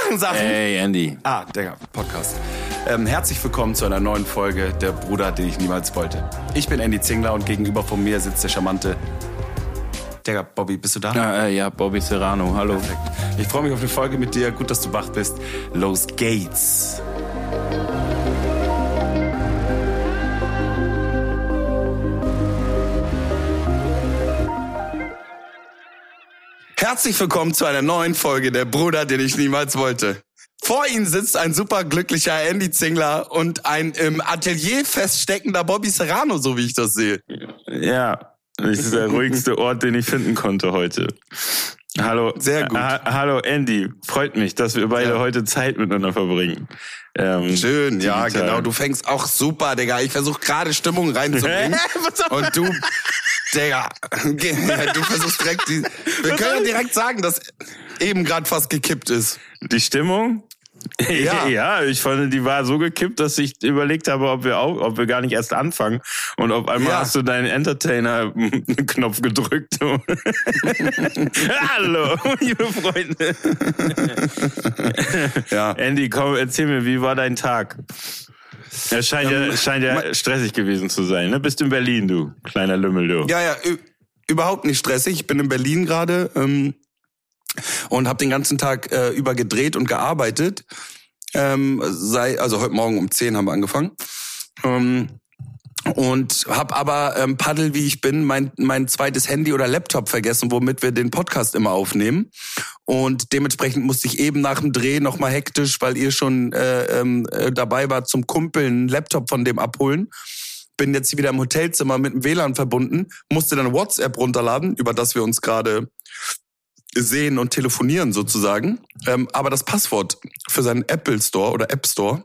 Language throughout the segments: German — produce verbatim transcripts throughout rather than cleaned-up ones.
machen Sachen. Hey, Andy. Ah, Digga, Podcast. Ähm, herzlich willkommen zu einer neuen Folge Der Bruder, den ich niemals wollte. Ich bin Andy Zingler und gegenüber von mir sitzt der charmante... Digga, Bobby, bist du da? Ja, äh, ja, Bobby Serrano, hallo. Perfekt. Ich freue mich auf eine Folge mit dir. Gut, dass du wach bist. Los geht's. Herzlich willkommen zu einer neuen Folge Der Bruder, den ich niemals wollte. Vor Ihnen sitzt ein superglücklicher Andy Zingler und ein im Atelier feststeckender Bobby Serrano, so wie ich das sehe. Ja, das ist der ruhigste Ort, den ich finden konnte heute. Hallo, sehr gut. Äh, hallo Andy, freut mich, dass wir beide ja. heute Zeit miteinander verbringen. Ähm, Schön, digital. Ja, genau. Du fängst auch super, Digga. Ich versuche gerade Stimmung reinzubringen. Und du, Digga, du versuchst direkt die... Wir Was können ja direkt sagen, dass eben gerade fast gekippt ist. Die Stimmung? Ja. ja, ich fand, die war so gekippt, dass ich überlegt habe, ob wir auch, ob wir gar nicht erst anfangen. Und auf einmal ja. hast du deinen Entertainer-Knopf gedrückt. Hallo, liebe Freunde. Ja. Andy, komm, erzähl mir, wie war dein Tag? Es scheint ja, ähm, scheint ja stressig gewesen zu sein, ne? Bist du in Berlin, du kleiner Lümmel, du. Ja, ja, ü- überhaupt nicht stressig. Ich bin in Berlin gerade, ähm, und habe den ganzen Tag äh, über gedreht und gearbeitet. Ähm, sei, also heute Morgen um zehn haben wir angefangen. Ähm, und habe aber, ähm, Paddel wie ich bin, mein mein zweites Handy oder Laptop vergessen, womit wir den Podcast immer aufnehmen. Und dementsprechend musste ich eben nach dem Dreh nochmal hektisch, weil ihr schon äh, äh, dabei wart, zum Kumpel einen Laptop von dem abholen. Bin jetzt wieder im Hotelzimmer mit dem W L A N verbunden, musste dann WhatsApp runterladen, über das wir uns gerade sehen und telefonieren sozusagen. Ähm, aber das Passwort für seinen Apple Store oder App Store,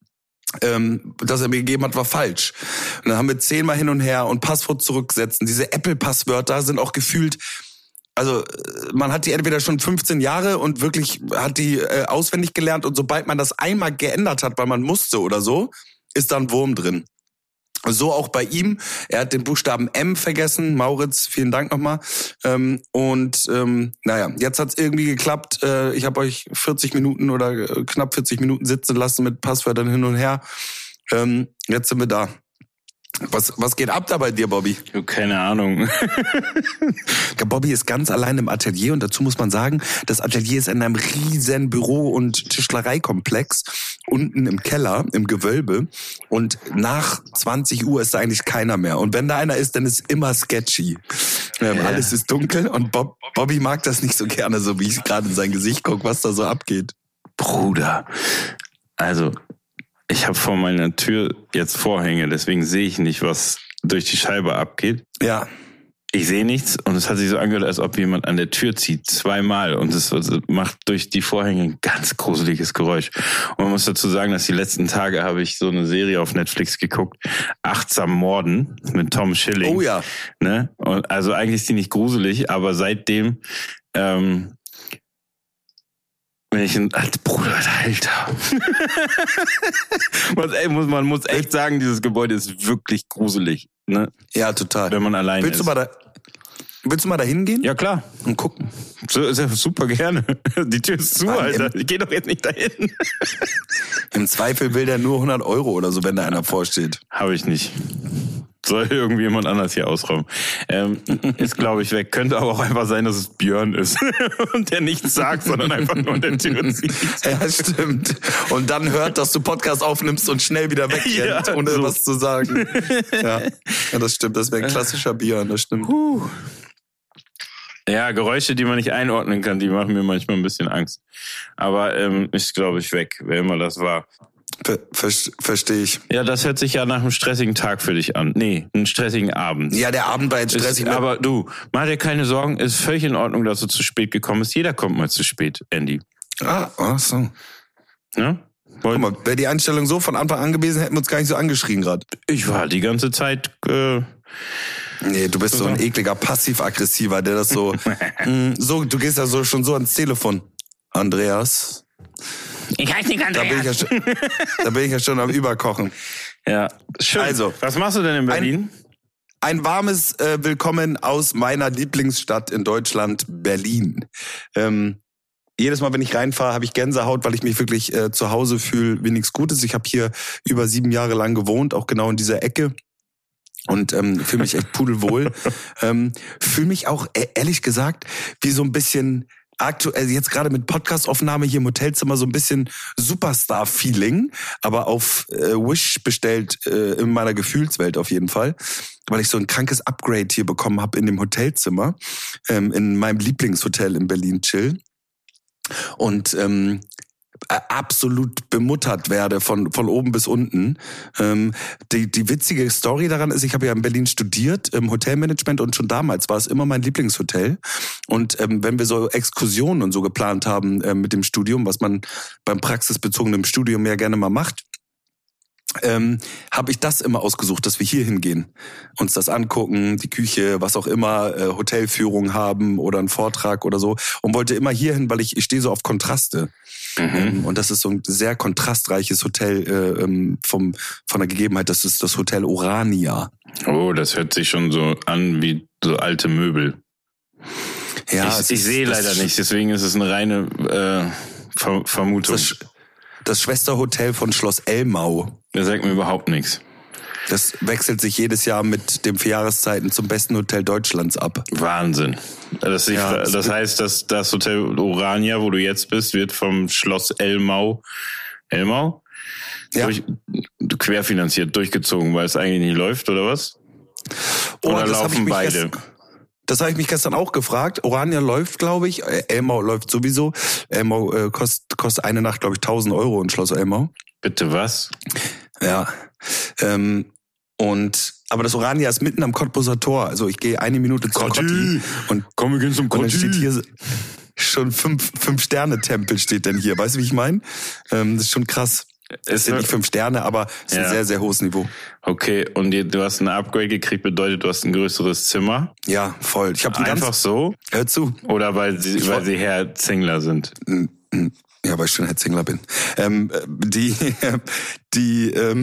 ähm, das er mir gegeben hat, war falsch. Und dann haben wir zehnmal hin und her und Passwort zurücksetzen. Diese Apple-Passwörter sind auch gefühlt, also man hat die entweder schon fünfzehn Jahre und wirklich hat die äh, auswendig gelernt und sobald man das einmal geändert hat, weil man musste oder so, ist da ein Wurm drin. So auch bei ihm. Er hat den Buchstaben M vergessen. Mauritz, vielen Dank nochmal. Ähm, und ähm, naja, jetzt hat's irgendwie geklappt. Äh, ich habe euch vierzig Minuten oder äh, knapp vierzig Minuten sitzen lassen mit Passwörtern hin und her. Ähm, jetzt sind wir da. Was was geht ab da bei dir, Bobby? Keine Ahnung. Der Bobby ist ganz allein im Atelier und dazu muss man sagen, das Atelier ist in einem riesen Büro- und Tischlereikomplex unten im Keller, im Gewölbe und nach zwanzig Uhr ist da eigentlich keiner mehr. Und wenn da einer ist, dann ist immer sketchy. Ähm, ja. Alles ist dunkel und Bob, Bobby mag das nicht so gerne, so wie ich gerade in sein Gesicht gucke, was da so abgeht. Bruder, also... Ich habe vor meiner Tür jetzt Vorhänge, deswegen sehe ich nicht, was durch die Scheibe abgeht. Ja. Ich sehe nichts und es hat sich so angehört, als ob jemand an der Tür zieht, zweimal. Und es macht durch die Vorhänge ein ganz gruseliges Geräusch. Und man muss dazu sagen, dass die letzten Tage habe ich so eine Serie auf Netflix geguckt, Achtsam Morden mit Tom Schilling. Oh ja. Ne? Und also eigentlich ist die nicht gruselig, aber seitdem... Ähm, Wenn ich ein alter Bruder, Alter. man, ey, muss, man muss echt sagen, dieses Gebäude ist wirklich gruselig. Ne? Ja, total. Wenn man alleine willst ist. Du mal da, willst du mal da hingehen? Ja, klar. Und gucken. So, sehr, super gerne. Die Tür ist zu, Nein, Alter. Ich geh doch jetzt nicht dahin. Im Zweifel will der nur hundert Euro oder so, wenn da einer vorsteht. Habe ich nicht. Soll irgendjemand anders hier ausräumen. Ähm, ist, glaube ich, weg. Könnte aber auch einfach sein, dass es Björn ist. Und der nichts sagt, sondern einfach nur an der Tür zieht. Ja, stimmt. Und dann hört, dass du Podcast aufnimmst und schnell wieder wegrennt, ja, ohne so. was zu sagen. Ja. Ja, das stimmt. Das wäre ein klassischer Björn, das stimmt. Huh. Ja, Geräusche, die man nicht einordnen kann, die machen mir manchmal ein bisschen Angst. Aber ähm, ist, glaube ich, weg, wer immer das war. Ver- ver- Verstehe ich. Ja, das hört sich ja nach einem stressigen Tag für dich an. Nee, einen stressigen Abend. Ja, der Abend war jetzt stressig. Ist, aber du, mach dir keine Sorgen, ist völlig in Ordnung, dass du zu spät gekommen bist. Jeder kommt mal zu spät, Andy. Ah, ach so. Ja? Guck mal, wäre die Einstellung so von Anfang an gewesen, hätten wir uns gar nicht so angeschrien gerade. Ich war die ganze Zeit... Äh, nee, du bist so ein ekliger Passiv-Aggressiver, der das so... mh, so, du gehst ja so schon so ans Telefon. Andreas... Ich heiße nicht Andreas. Da bin ich ja schon, da bin ich ja schon am Überkochen. Ja, schön. Also, was machst du denn in Berlin? Ein, ein warmes äh, Willkommen aus meiner Lieblingsstadt in Deutschland, Berlin. Ähm, jedes Mal, wenn ich reinfahre, habe ich Gänsehaut, weil ich mich wirklich äh, zu Hause fühle, wie nichts Gutes. Ich habe hier über sieben Jahre lang gewohnt, auch genau in dieser Ecke. Und ähm, fühle mich echt pudelwohl. ähm, fühle mich auch, ehrlich gesagt, wie so ein bisschen aktuell, jetzt gerade mit Podcast-Aufnahme hier im Hotelzimmer, so ein bisschen Superstar-Feeling, aber auf äh, Wish bestellt äh, in meiner Gefühlswelt auf jeden Fall, weil ich so ein krankes Upgrade hier bekommen habe in dem Hotelzimmer, ähm, in meinem Lieblingshotel in Berlin, Chill. Und ähm, absolut bemuttert werde von von oben bis unten. Ähm, die die witzige Story daran ist, ich habe ja in Berlin studiert im Hotelmanagement und schon damals war es immer mein Lieblingshotel. Und ähm, wenn wir so Exkursionen und so geplant haben äh, mit dem Studium, was man beim praxisbezogenen Studium ja gerne mal macht, ähm, habe ich das immer ausgesucht, dass wir hier hingehen, uns das angucken, die Küche, was auch immer, äh, Hotelführung haben oder einen Vortrag oder so, und wollte immer hier hin, weil ich, ich stehe so auf Kontraste. Mhm. Und das ist so ein sehr kontrastreiches Hotel äh, vom von der Gegebenheit. Das ist das Hotel Orania. Oh, das hört sich schon so an wie so alte Möbel. Ja, ich, ich sehe leider nicht, deswegen ist es eine reine äh, Ver- Vermutung. Das, das Schwesterhotel von Schloss Elmau. Das sagt mir überhaupt nichts. Das wechselt sich jedes Jahr mit den vier Jahreszeiten zum besten Hotel Deutschlands ab. Wahnsinn. Das, ich, ja, das, das heißt, dass das Hotel Orania, wo du jetzt bist, wird vom Schloss Elmau, Elmau? Ja. Durch, querfinanziert, durchgezogen, weil es eigentlich nicht läuft, oder was? Oder oh, laufen beide? Gestern, das habe ich mich gestern auch gefragt. Orania läuft, glaube ich. Elmau läuft sowieso. Elmau äh, kostet, kostet eine Nacht, glaube ich, tausend Euro in Schloss Elmau. Bitte was? Ja. Ähm, und aber das Orania ist mitten am Cottbuser Tor. Also ich gehe eine Minute zum Cotti und komm, wir gehen zum Cotti. Und dann steht hier schon fünf fünf Sterne Tempel steht denn hier. Weißt du, wie ich meine? Ähm, das ist schon krass. Es sind nicht fünf Sterne, aber es ist ja ein sehr, sehr hohes Niveau. Okay, und du hast ein Upgrade gekriegt, bedeutet, du hast ein größeres Zimmer? Ja, voll. Ich habe einfach ganz, so? Hör zu. Oder weil sie, weil sie Herr Zingler sind? Ja, weil ich schon Herr Zingler bin. Ähm, die, die, ähm,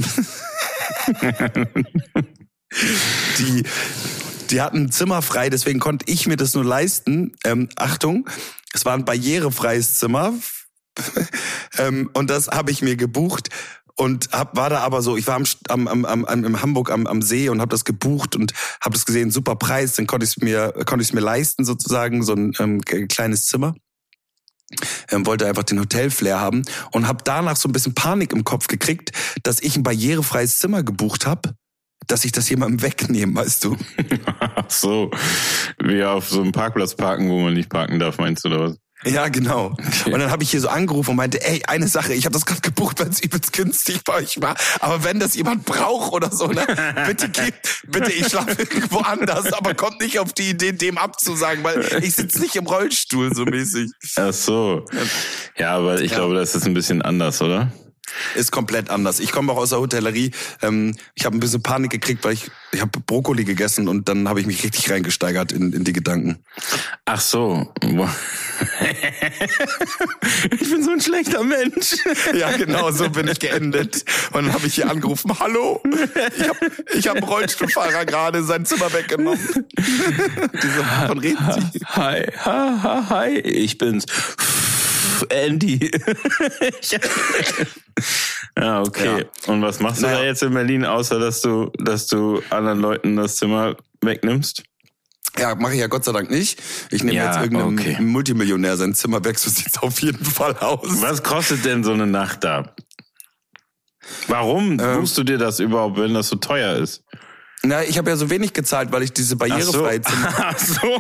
die, die hatten ein Zimmer frei, deswegen konnte ich mir das nur leisten. Ähm, Achtung, es war ein barrierefreies Zimmer. ähm, und das habe ich mir gebucht und hab, war da aber so, ich war am, am, am, am in Hamburg am, am See und habe das gebucht und habe das gesehen, super Preis, dann konnte ich es mir konnte ich es mir leisten sozusagen, so ein ähm, kleines Zimmer. Ähm, wollte einfach den Hotel-Flair haben und habe danach so ein bisschen Panik im Kopf gekriegt, dass ich ein barrierefreies Zimmer gebucht habe, dass ich das jemandem wegnehme, weißt du? Ach so, wie auf so einem Parkplatz parken, wo man nicht parken darf, meinst du, oder was? Ja, genau. Okay. Und dann habe ich hier so angerufen und meinte, ey, eine Sache, ich habe das gerade gebucht, weil es übelst günstig bei euch war. Aber wenn das jemand braucht oder so, ne, bitte gebt, bitte, ich schlafe irgendwo anders, aber kommt nicht auf die Idee, dem abzusagen, weil ich sitze nicht im Rollstuhl so mäßig. Ach so. Ja, aber ich ja. glaube, das ist ein bisschen anders, oder? Ist komplett anders. Ich komme auch aus der Hotellerie. Ähm, ich habe ein bisschen Panik gekriegt, weil ich ich habe Brokkoli gegessen und dann habe ich mich richtig reingesteigert in, in die Gedanken. Ach so. Ich bin so ein schlechter Mensch. Ja, genau, so bin ich geendet. Und dann habe ich hier angerufen, hallo, ich habe ich hab einen Rollstuhlfahrer gerade sein Zimmer weggenommen. Diese, wovon reden Sie? Hi, hi, hi, hi, ich bin's. Andy. Ja, okay. Ja. Und was machst du naja. da jetzt in Berlin, außer dass du, dass du anderen Leuten das Zimmer wegnimmst? Ja, mache ich ja Gott sei Dank nicht. Ich nehme ja, jetzt irgendeinem okay. Multimillionär sein Zimmer weg, so sieht's auf jeden Fall aus. Was kostet denn so eine Nacht da? Warum ähm, buchst du dir das überhaupt, wenn das so teuer ist? Na, ich habe ja so wenig gezahlt, weil ich diese barrierefreie Zimmer... Ach so.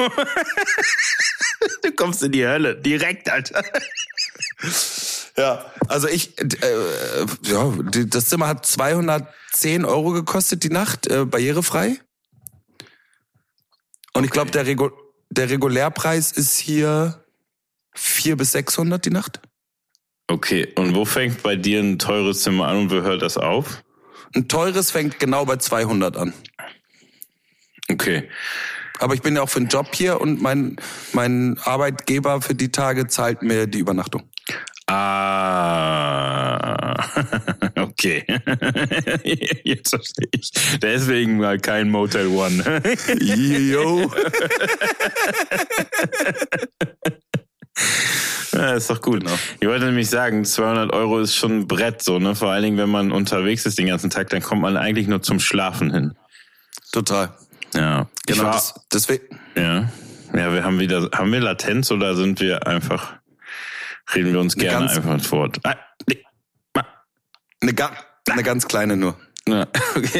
Du kommst in die Hölle, direkt, Alter. Ja, also ich, äh, ja, das Zimmer hat zweihundertzehn Euro gekostet die Nacht, äh, barrierefrei. Und okay. Ich glaube, der, Regu- der Regulärpreis ist hier vierhundert bis sechshundert die Nacht. Okay, und wo fängt bei dir ein teures Zimmer an und wo hört das auf? Ein teures fängt genau bei zweihundert an. Okay. Aber ich bin ja auch für den Job hier und mein, mein Arbeitgeber für die Tage zahlt mir die Übernachtung. Ah, okay. Jetzt verstehe ich. Deswegen mal kein Motel One. Yo. Ja, ist doch gut. Genau. Ich wollte nämlich sagen, zweihundert Euro ist schon ein Brett, so, ne? Vor allen Dingen, wenn man unterwegs ist den ganzen Tag, dann kommt man eigentlich nur zum Schlafen hin. Total. Ja. Genau, war, das, deswegen. Ja. Ja, wir haben wieder, haben wir Latenz oder sind wir einfach, reden wir uns eine gerne ganz, einfach ins Wort? Ah, nee. Eine, ga, eine ganz kleine nur. Ja, okay.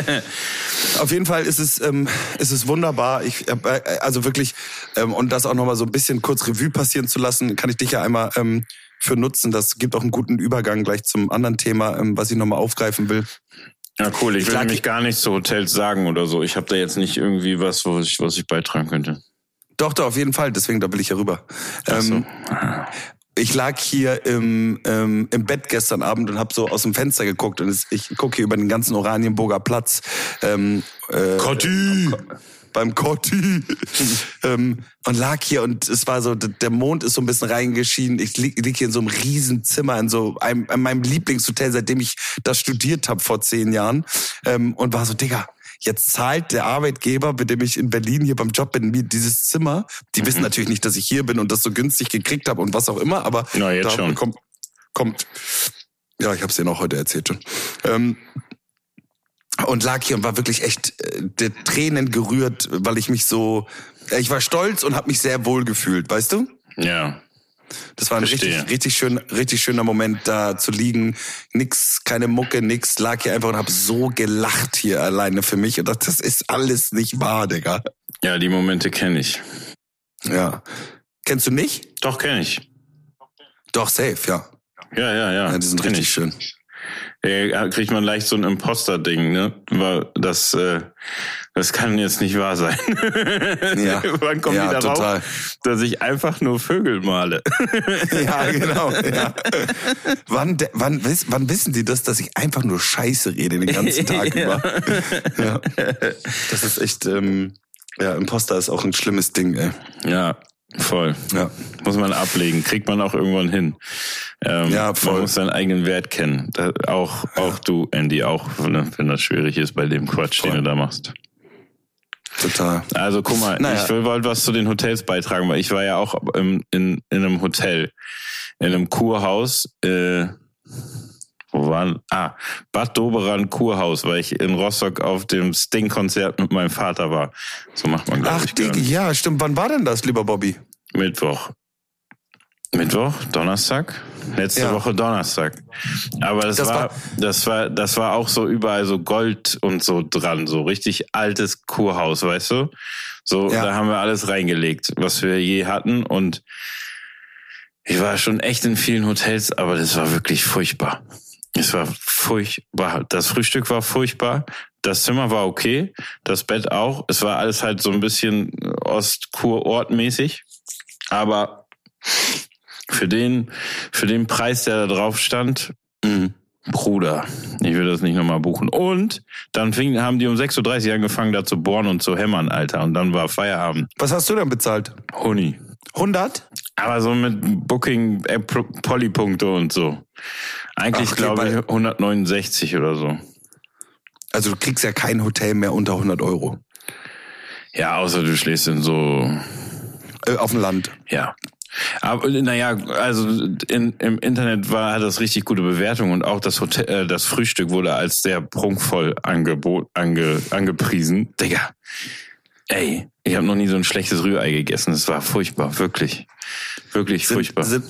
Auf jeden Fall ist es, ähm, ist es wunderbar. Ich, äh, also wirklich, ähm, und das auch nochmal so ein bisschen kurz Revue passieren zu lassen, kann ich dich ja einmal ähm, für nutzen. Das gibt auch einen guten Übergang gleich zum anderen Thema, ähm, was ich nochmal aufgreifen will. Ja, cool. Ich, ich will lag, nämlich gar nichts zu Hotels sagen oder so. Ich habe da jetzt nicht irgendwie was, wo ich, was ich beitragen könnte. Doch, doch, auf jeden Fall. Deswegen, da will ich ja rüber. Ach so. Ähm, ich lag hier im, ähm, im Bett gestern Abend und habe so aus dem Fenster geguckt. Und es, ich gucke hier über den ganzen Oranienburger Platz. Ähm, äh, Kotti! Beim Kotti. ähm, und lag hier und es war so, der Mond ist so ein bisschen reingeschienen. Ich lieg, lieg hier in so einem Riesenzimmer, in so einem, in meinem Lieblingshotel, seitdem ich das studiert habe vor zehn Jahren. Ähm, und war so, Digga, jetzt zahlt der Arbeitgeber, mit dem ich in Berlin hier beim Job bin, mir dieses Zimmer. Die mhm. wissen natürlich nicht, dass ich hier bin und das so günstig gekriegt habe und was auch immer, aber Na, jetzt da schon. Kommt, kommt, ja, ich habe es denen auch heute erzählt schon. Ähm, und lag hier und war wirklich echt äh, der Tränen gerührt, weil ich mich so, äh, ich war stolz und habe mich sehr wohl gefühlt, weißt du? Ja. Das war ein Verstehe. richtig, richtig schön, richtig schöner Moment, da zu liegen. Nix, keine Mucke, nix. Lag hier einfach und habe so gelacht hier alleine für mich. Und dachte, das ist alles nicht wahr, Digga. Ja, die Momente kenne ich. Ja. Kennst du nicht? Doch, kenne ich. Doch, safe, ja. Ja, ja, ja. Ja, die sind richtig ich. schön. Ja, kriegt man leicht so ein Imposter-Ding, ne? Weil das, äh, das kann jetzt nicht wahr sein. Ja, Wann kommen ja, die darauf, total. dass ich einfach nur Vögel male? Ja, genau. Ja. Wann, wann, wann wissen die das, dass ich einfach nur Scheiße rede den ganzen Tag ja. über? Ja. Das ist echt, ähm, ja, Imposter ist auch ein schlimmes Ding, ey. Ja. Voll. Ja. Muss man ablegen. Kriegt man auch irgendwann hin. Ähm, ja, voll. Man muss seinen eigenen Wert kennen. Da, auch, ja. auch du, Andy, auch ne, wenn das schwierig ist bei dem Quatsch, voll. Den du da machst. Total. Also guck mal, naja. Ich wollte was zu den Hotels beitragen, weil ich war ja auch im, in, in einem Hotel, in einem Kurhaus, äh, wo waren, ah, Bad Doberan Kurhaus, weil ich in Rostock auf dem Sting-Konzert mit meinem Vater war. So macht man, glaube ich. Ach, ja, stimmt. Wann war denn das, lieber Bobby? Mittwoch. Mittwoch? Donnerstag? Letzte ja. Woche Donnerstag. Aber das, das war, war, das war, das war auch so überall so Gold und so dran, so richtig altes Kurhaus, weißt du? So, ja. Da haben wir alles reingelegt, was wir je hatten und ich war schon echt in vielen Hotels, aber das war wirklich furchtbar. Es war furchtbar. Das Frühstück war furchtbar. Das Zimmer war okay. Das Bett auch. Es war alles halt so ein bisschen Ostkurortmäßig. Aber für den, für den Preis, der da drauf stand, mh, Bruder, ich will das nicht nochmal buchen. Und dann fing, haben die um sechs Uhr dreißig angefangen, da zu bohren und zu hämmern, Alter. Und dann war Feierabend. Was hast du denn bezahlt? Huni. hundert? Aber so mit Booking, äh, Polypunkte und so. Eigentlich glaube ich hundertneunundsechzig oder so. Also du kriegst ja kein Hotel mehr unter hundert Euro. Ja, außer du schläfst in so... Äh, auf dem Land. Ja. Aber naja, also in, im Internet war hat das richtig gute Bewertung und auch das Hotel, äh, das Frühstück wurde als sehr prunkvoll angebot, ange, angepriesen. Digga, ey, ich habe noch nie so ein schlechtes Rührei gegessen. Das war furchtbar, wirklich, wirklich sind, furchtbar. Sind,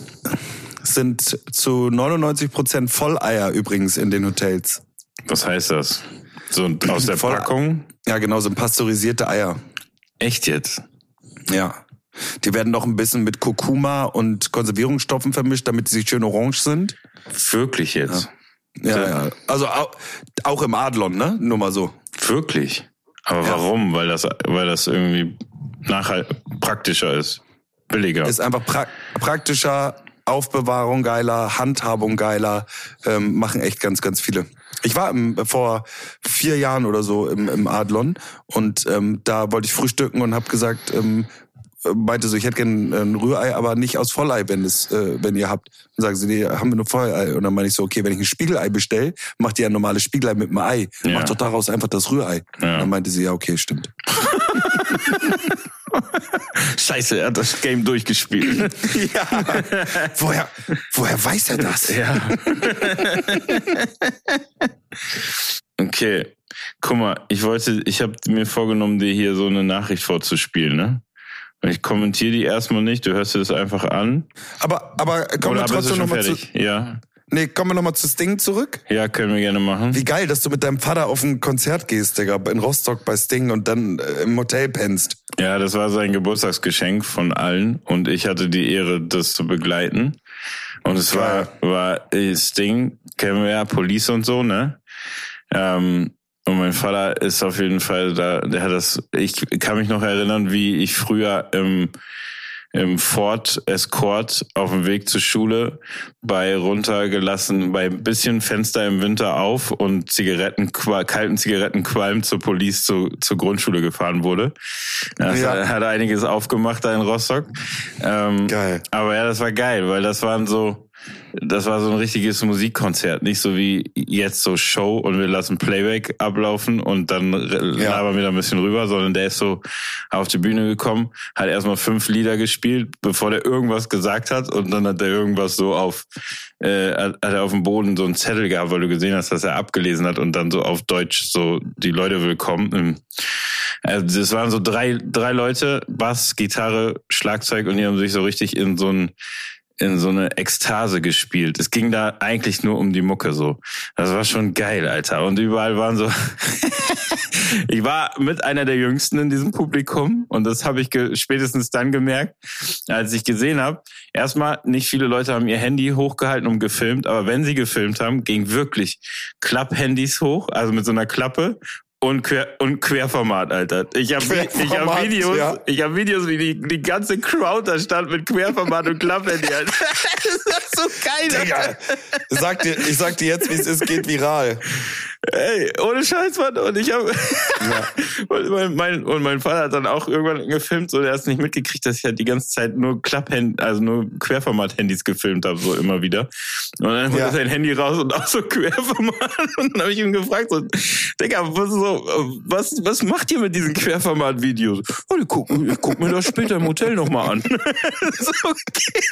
sind zu neunundneunzig Prozent Volleier übrigens in den Hotels. Was heißt das? So aus der Voll, Packung? Ja, genau, so pasteurisierte Eier. Echt jetzt? Ja. Die werden noch ein bisschen mit Kurkuma und Konservierungsstoffen vermischt, damit sie schön orange sind. Wirklich jetzt? Ja, ja. ja. Also auch, auch im Adlon, ne? Nur mal so. Wirklich? Aber ja. Warum? Weil das, weil das irgendwie nachher praktischer ist. Billiger. Ist einfach pra- praktischer, Aufbewahrung geiler, Handhabung geiler, ähm, machen echt ganz, ganz viele. Ich war im, vor vier Jahren oder so im, im Adlon und ähm, da wollte ich frühstücken und habe gesagt, ähm, meinte so, ich hätte gerne ein Rührei, aber nicht aus Vollei, wenn es, äh, wenn ihr habt. Dann sagen sie, nee, haben wir nur Vollei. Und dann meine ich so, okay, wenn ich ein Spiegelei bestelle, macht ihr ein normales Spiegelei mit einem Ei. Ja. Macht doch daraus einfach das Rührei. Ja. Dann meinte sie, ja, okay, stimmt. Scheiße, er hat das Game durchgespielt. Ja. Woher, woher weiß er das? Ja. Okay. Guck mal, ich wollte, ich habe mir vorgenommen, dir hier so eine Nachricht vorzuspielen, ne? Ich kommentiere die erstmal nicht, du hörst dir das einfach an. Aber, aber kommen Oder wir trotzdem nochmal zu. Ja. Nee, kommen wir nochmal zu Sting zurück? Ja, können wir gerne machen. Wie geil, dass du mit deinem Vater auf ein Konzert gehst, Digga, in Rostock bei Sting und dann äh, im Hotel pennst. Ja, das war sein Geburtstagsgeschenk von allen und ich hatte die Ehre, das zu begleiten. Und es geil. war, war äh, Sting, kennen wir ja, Police und so, ne? Ähm, Und mein Vater ist auf jeden Fall da, der hat das, ich kann mich noch erinnern, wie ich früher im, im Ford Escort auf dem Weg zur Schule bei runtergelassen, bei ein bisschen Fenster im Winter auf und Zigaretten, kalten Zigarettenqualm zur Police, zu, zur Grundschule gefahren wurde. Das ja. hat einiges aufgemacht da in Rostock. Ähm, geil. Aber ja, das war geil, weil das waren so, das war so ein richtiges Musikkonzert, nicht so wie jetzt so Show und wir lassen Playback ablaufen und dann ja. labern wir da ein bisschen rüber, sondern der ist so auf die Bühne gekommen, hat erstmal fünf Lieder gespielt, bevor der irgendwas gesagt hat und dann hat er irgendwas so auf, äh, hat er auf dem Boden so einen Zettel gehabt, weil du gesehen hast, dass er abgelesen hat und dann so auf Deutsch so die Leute willkommen. Also das waren so drei, drei Leute, Bass, Gitarre, Schlagzeug und die haben sich so richtig in so ein in so eine Ekstase gespielt. Es ging da eigentlich nur um die Mucke so. Das war schon geil, Alter. Und überall waren so... Ich war mit einer der Jüngsten in diesem Publikum und das habe ich ge- spätestens dann gemerkt, als ich gesehen habe, erstmal nicht viele Leute haben ihr Handy hochgehalten und gefilmt, aber wenn sie gefilmt haben, ging wirklich Klapp-Handys hoch, also mit so einer Klappe. Und, quer, und Querformat, Alter. Ich habe ich hab Videos, ja. ich hab Videos, wie die, die ganze Crowd da stand mit Querformat und Klapphandy, Alter. Das ist so geil, Alter. Sag dir, ich sag dir jetzt, wie es ist, geht viral. Ey, ohne Scheiß, Mann. Und ich habe ja. und, mein, mein, und mein Vater hat dann auch irgendwann gefilmt, so der hat es nicht mitgekriegt, dass ich halt die ganze Zeit nur Klapphandy, also nur Querformat-Handys gefilmt habe, so immer wieder. Und dann holt er ja. sein Handy raus und auch so Querformat. Und dann habe ich ihn gefragt, so, Digga, was so, was, was macht ihr mit diesen Querformat-Videos? Oh, ich guck, ich guck mir das später im Hotel nochmal an. So, okay.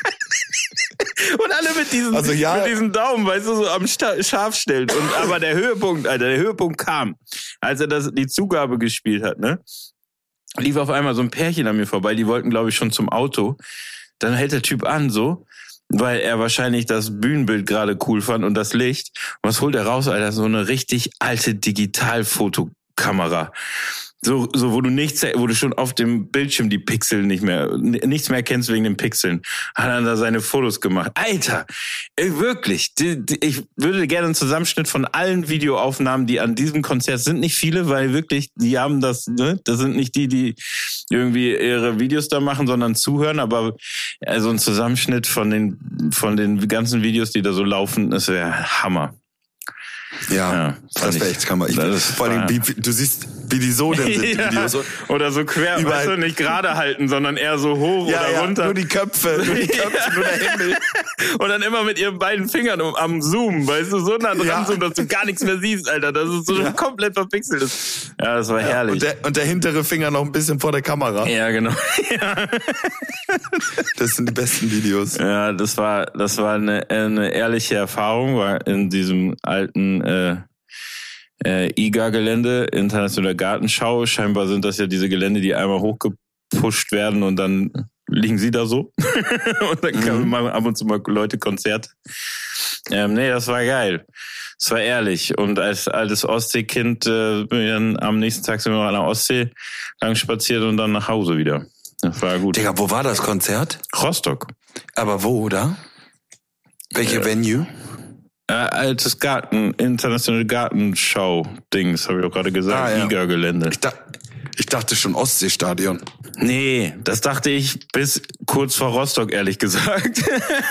Und alle mit diesen, also, ja. mit diesen Daumen, weißt du, so am Sta- Scharf stellen. Und aber der Höhepunkt, Alter, der Höhepunkt kam, als er das, die Zugabe gespielt hat, ne? Lief auf einmal so ein Pärchen an mir vorbei, die wollten, glaube ich, schon zum Auto. Dann hält der Typ an, so, weil er wahrscheinlich das Bühnenbild gerade cool fand und das Licht. Und was holt er raus, Alter? So eine richtig alte Digitalfotokamera. So, so, wo du nichts, wo du schon auf dem Bildschirm die Pixel nicht mehr, nichts mehr kennst wegen den Pixeln. Hat er da seine Fotos gemacht. Alter, ey, wirklich. Die, die, ich würde gerne einen Zusammenschnitt von allen Videoaufnahmen, die an diesem Konzert sind, nicht viele, weil wirklich, die haben das, ne, das sind nicht die, die irgendwie ihre Videos da machen, sondern zuhören, aber also ein Zusammenschnitt von den, von den ganzen Videos, die da so laufen, das wäre Hammer. Ja, ja, das wäre echt Hammer. Ich, vor allem, wie, du siehst, wie die so denn sind, die ja. Videos. Oder so quer, weißt du, nicht gerade halten, sondern eher so hoch ja, oder ja, runter. Nur die Köpfe, nur die Köpfe, ja. nur der Himmel. Und dann immer mit ihren beiden Fingern am Zoomen, weißt du, so nah dran, ja. so, dass du gar nichts mehr siehst, Alter. Das ist so ja. komplett verpixelt. Ja, das war ja, herrlich. Und der, und der hintere Finger noch ein bisschen vor der Kamera. Ja, genau. Ja. Das sind die besten Videos. Ja, das war, das war eine, eine ehrliche Erfahrung, war in diesem alten äh, äh, I G A-Gelände, Internationale Gartenschau. Scheinbar sind das ja diese Gelände, die einmal hochgepusht werden und dann liegen sie da so. Und dann kamen mhm. ab und zu mal Leute Konzerte. Ähm, nee, das war geil. Das war ehrlich. Und als altes Ostseekind äh, bin ich dann am nächsten Tag sind wir noch an der Ostsee lang spaziert und dann nach Hause wieder. Das war gut. Digga, wo war das Konzert? Rostock. Aber wo, oder? Welche äh, Venue? Äh, altes Garten, internationale Gartenschau-Dings, habe ich auch gerade gesagt, ah, ja. I G A-Gelände. Ich, da, ich dachte schon Ostseestadion. Nee, das dachte ich bis kurz vor Rostock, ehrlich gesagt.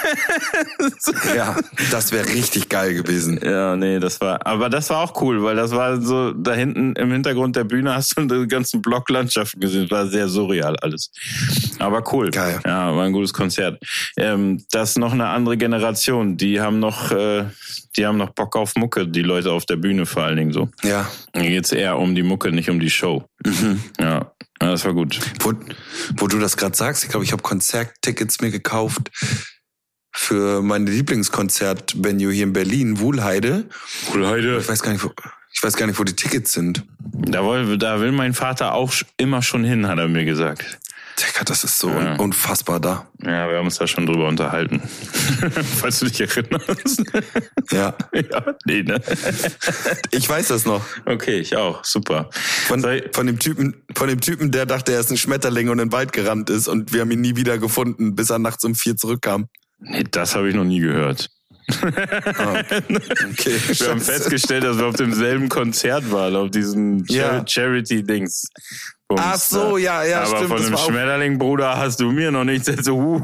Ja, das wäre richtig geil gewesen. Ja, nee, das war, aber das war auch cool, weil das war so, da hinten im Hintergrund der Bühne hast du die ganzen Blocklandschaften gesehen, das war sehr surreal alles. Aber cool. Geil. Ja, war ein gutes Konzert. Ähm, das ist noch eine andere Generation, die haben noch, äh, die haben noch Bock auf Mucke, die Leute auf der Bühne vor allen Dingen so. Ja. Hier geht's eher um die Mucke, nicht um die Show. Mhm. Ja. ja, das war gut. Wo, wo du das gerade sagst, ich glaube, ich habe Konzerttickets mir gekauft für meine Lieblingskonzert-Venue hier in Berlin, Wuhlheide. Wuhlheide. Ich weiß gar nicht, wo, ich weiß gar nicht, wo die Tickets sind. Da will, da will mein Vater auch immer schon hin, hat er mir gesagt. Digga, das ist so ja. unfassbar da. Ja, wir haben uns da schon drüber unterhalten. Falls du dich erinnerst. Ja. Ja, nee, ne? Ich weiß das noch. Okay, ich auch. Super. Von, von dem Typen, von dem Typen, der dachte, er ist ein Schmetterling und in den Wald gerannt ist und wir haben ihn nie wieder gefunden, bis er nachts um vier zurückkam. Nee, das habe ich noch nie gehört. Ah, okay. Wir Scheiße. haben festgestellt, dass wir auf demselben Konzert waren, auf diesen Ja. Charity-Dings. Ach so, ja, ja, Aber stimmt. von das dem war auch- Schmetterling, Bruder, hast du mir noch nichts erzählt. So,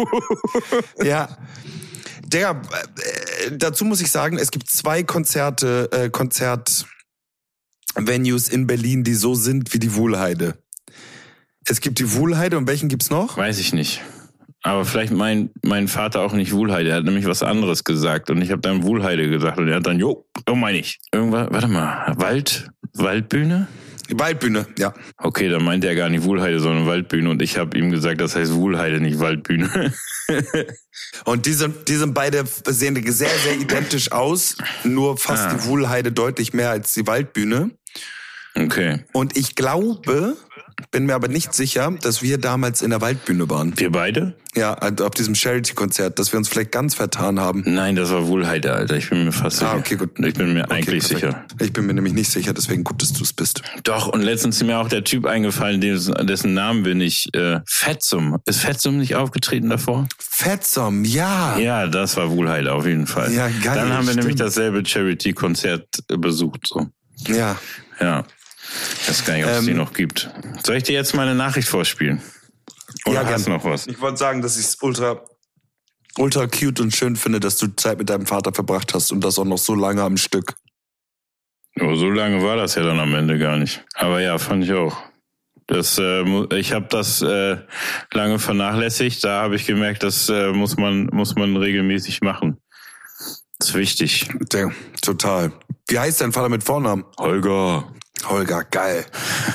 Ja. Digga, äh, dazu muss ich sagen, es gibt zwei Konzerte, äh, Konzert-Venues in Berlin, die so sind wie die Wuhlheide. Es gibt die Wuhlheide und welchen gibt's noch? Weiß ich nicht. Aber vielleicht mein, mein Vater auch nicht Wuhlheide. Er hat nämlich was anderes gesagt. Und ich habe dann Wuhlheide gesagt. Und er hat dann, jo, oh meine ich. Irgendwas, warte mal, Wald, Waldbühne? Die Waldbühne, ja. Okay, dann meint er gar nicht Wuhlheide, sondern Waldbühne. Und ich habe ihm gesagt, das heißt Wuhlheide, nicht Waldbühne. Und die sind, die sind beide, sehen sehr, sehr identisch aus. Nur fast Ah. die Wuhlheide deutlich mehr als die Waldbühne. Okay. Und ich glaube, bin mir aber nicht sicher, dass wir damals in der Waldbühne waren. Wir beide? Ja, auf diesem Charity-Konzert, dass wir uns vielleicht ganz vertan haben. Nein, das war Wuhlheide, Alter. Ich bin mir fast sicher. Ah, okay, gut. Ich bin mir Okay, eigentlich perfekt. sicher. Ich bin mir nämlich nicht sicher, deswegen gut, dass du es bist. Doch, und letztens ist mir auch der Typ eingefallen, dessen, dessen Namen wir nicht... Äh, Fetzum. Ist Fetzum nicht aufgetreten davor? Fetzom, ja. Ja, das war Wuhlheide auf jeden Fall. Ja, geil, Dann haben wir stimmt. nämlich dasselbe Charity-Konzert äh, besucht. So. Ja. Ja. Ich weiß gar nicht, ob es Ähm, die noch gibt. Soll ich dir jetzt meine Nachricht vorspielen? Oder Ja, hast du gern. noch was? Ich wollte sagen, dass ich es ultra, ultra cute und schön finde, dass du Zeit mit deinem Vater verbracht hast und das auch noch so lange am Stück. Oh, so lange war das ja dann am Ende gar nicht. Aber ja, fand ich auch. Das, äh, mu- ich habe das äh, lange vernachlässigt. Da habe ich gemerkt, das äh, muss man muss man regelmäßig machen. Das ist wichtig. Der, total. Wie heißt dein Vater mit Vornamen? Holger. Holger, geil.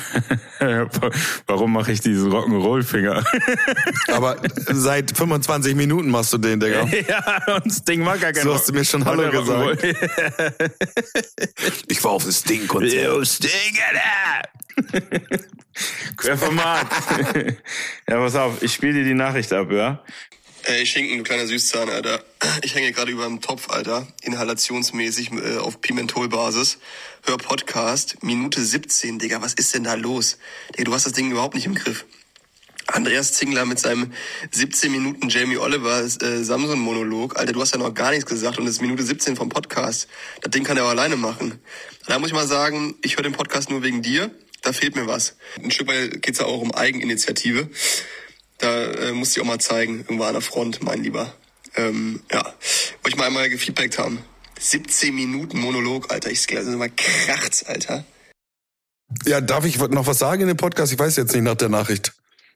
Warum mache ich diesen Rock'n'Roll-Finger? Aber seit fünfundzwanzig Minuten machst du den, Digga. Ja, und das Ding mag gar kein So hast du mir schon Hallo gesagt. Rock'n'Roll. Ich war auf das Ding-Konzert. Yo, Sting, Alter! Querformat. Ja, pass auf, ich spiele dir die Nachricht ab, ja? Ey, Schinken, du kleiner Süßzahn, Alter. Ich hänge gerade über dem Topf, Alter. Inhalationsmäßig äh, auf Pimentol-Basis. Hör Podcast, Minute siebzehn, Digga. Was ist denn da los? Digga, du hast das Ding überhaupt nicht im Griff. Andreas Zingler mit seinem siebzehn Minuten Jamie Oliver äh, Samson-Monolog. Alter, du hast ja noch gar nichts gesagt und es ist Minute siebzehn vom Podcast. Das Ding kann er auch alleine machen. Da muss ich mal sagen, ich höre den Podcast nur wegen dir. Da fehlt mir was. Ein Stück weit geht's ja auch um Eigeninitiative. Da äh, musste ich auch mal zeigen, irgendwo an der Front, mein Lieber. Ähm, ja, wollte ich mal einmal gefeedbackt haben. siebzehn Minuten Monolog, Alter. Ich glaube, das ist mal kracht's, Alter. Ja, darf ich noch was sagen in dem Podcast? Ich weiß jetzt nicht nach der Nachricht.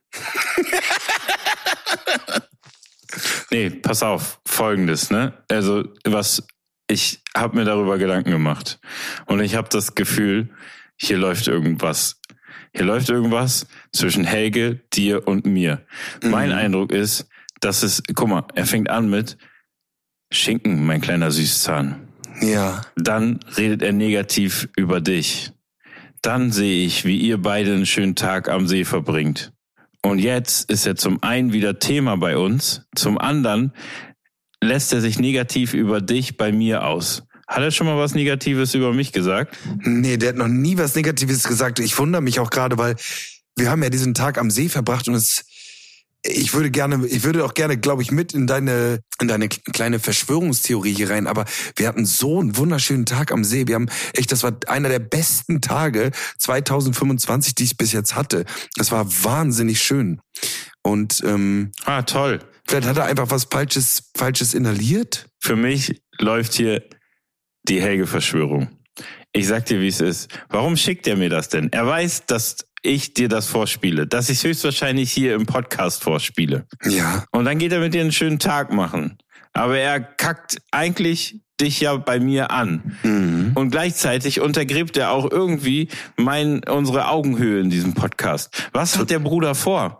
Nee, pass auf, Folgendes, ne? Also, was, ich habe mir darüber Gedanken gemacht. Und ich habe das Gefühl, hier läuft irgendwas. Hier läuft irgendwas zwischen Helge, dir und mir. Mhm. Mein Eindruck ist, dass es, guck mal, er fängt an mit Schinken, mein kleiner Süßzahn. Ja. Dann redet er negativ über dich. Dann sehe ich, wie ihr beide einen schönen Tag am See verbringt. Und jetzt ist er zum einen wieder Thema bei uns, zum anderen lässt er sich negativ über dich bei mir aus. Hat er schon mal was Negatives über mich gesagt? Nee, der hat noch nie was Negatives gesagt. Ich wundere mich auch gerade, weil wir haben ja diesen Tag am See verbracht und es, ich würde gerne, ich würde auch gerne, glaube ich, mit in deine, in deine kleine Verschwörungstheorie hier rein, aber wir hatten so einen wunderschönen Tag am See. Wir haben echt, das war einer der besten Tage zwanzig fünfundzwanzig, die ich bis jetzt hatte. Das war wahnsinnig schön. Und, ähm, Ah, toll. vielleicht hat er einfach was Falsches, Falsches inhaliert. Für mich läuft hier die Helge-Verschwörung. Ich sag dir, wie es ist. Warum schickt er mir das denn? Er weiß, dass ich dir das vorspiele, dass ich höchstwahrscheinlich hier im Podcast vorspiele. Ja. Und dann geht er mit dir einen schönen Tag machen. Aber er kackt eigentlich dich ja bei mir an. Mhm. Und gleichzeitig untergräbt er auch irgendwie mein, unsere Augenhöhe in diesem Podcast. Was hat der Bruder vor?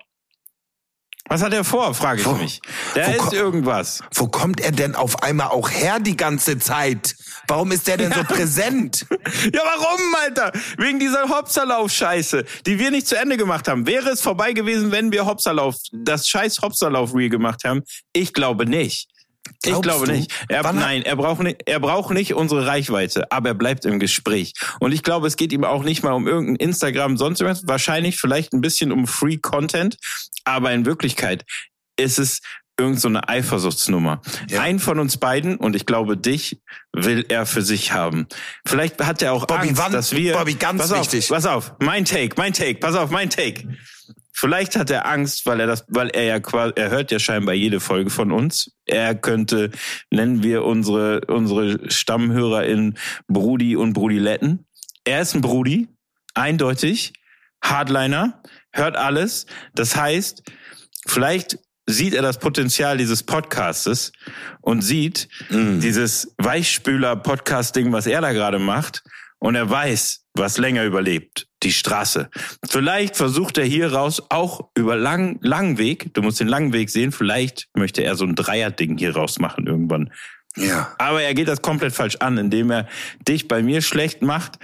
Was hat er vor, frage ich Wo, mich. Da wo ist ko- irgendwas. Wo kommt er denn auf einmal auch her die ganze Zeit? Warum ist der denn Ja. so präsent? Ja, warum, Alter? Wegen dieser Hopserlauf-Scheiße, die wir nicht zu Ende gemacht haben. Wäre es vorbei gewesen, wenn wir Hopserlauf, das scheiß Hopserlauf-Reel gemacht haben? Ich glaube nicht. Ich Glaubst glaube du? nicht. Er, Wann hat- nein, er braucht nicht, er braucht nicht unsere Reichweite, aber er bleibt im Gespräch. Und ich glaube, es geht ihm auch nicht mal um irgendein Instagram, sonst irgendwas. Wahrscheinlich vielleicht ein bisschen um Free Content, aber in Wirklichkeit ist es irgend so eine Eifersuchtsnummer. Ja. Ein von uns beiden, und ich glaube dich, will er für sich haben. Vielleicht hat er auch Bobby, Angst, wann- dass wir... Bobby, ganz pass auf, wichtig. Pass auf, mein Take, mein Take, pass auf, mein Take. Vielleicht hat er Angst, weil er das, weil er ja quasi, er hört ja scheinbar jede Folge von uns. Er könnte, nennen wir unsere, unsere Stammhörer in Brudi und Brudiletten. Er ist ein Brudi, eindeutig, Hardliner, hört alles. Das heißt, vielleicht sieht er das Potenzial dieses Podcastes und sieht Mm. dieses Weichspüler-Podcast-Ding, was er da gerade macht. Und er weiß, was länger überlebt. Die Straße. Vielleicht versucht er hier raus auch über lang, langen Weg. Du musst den langen Weg sehen. Vielleicht möchte er so ein Dreier-Ding hier raus machen irgendwann. Ja. Aber er geht das komplett falsch an, indem er dich bei mir schlecht macht.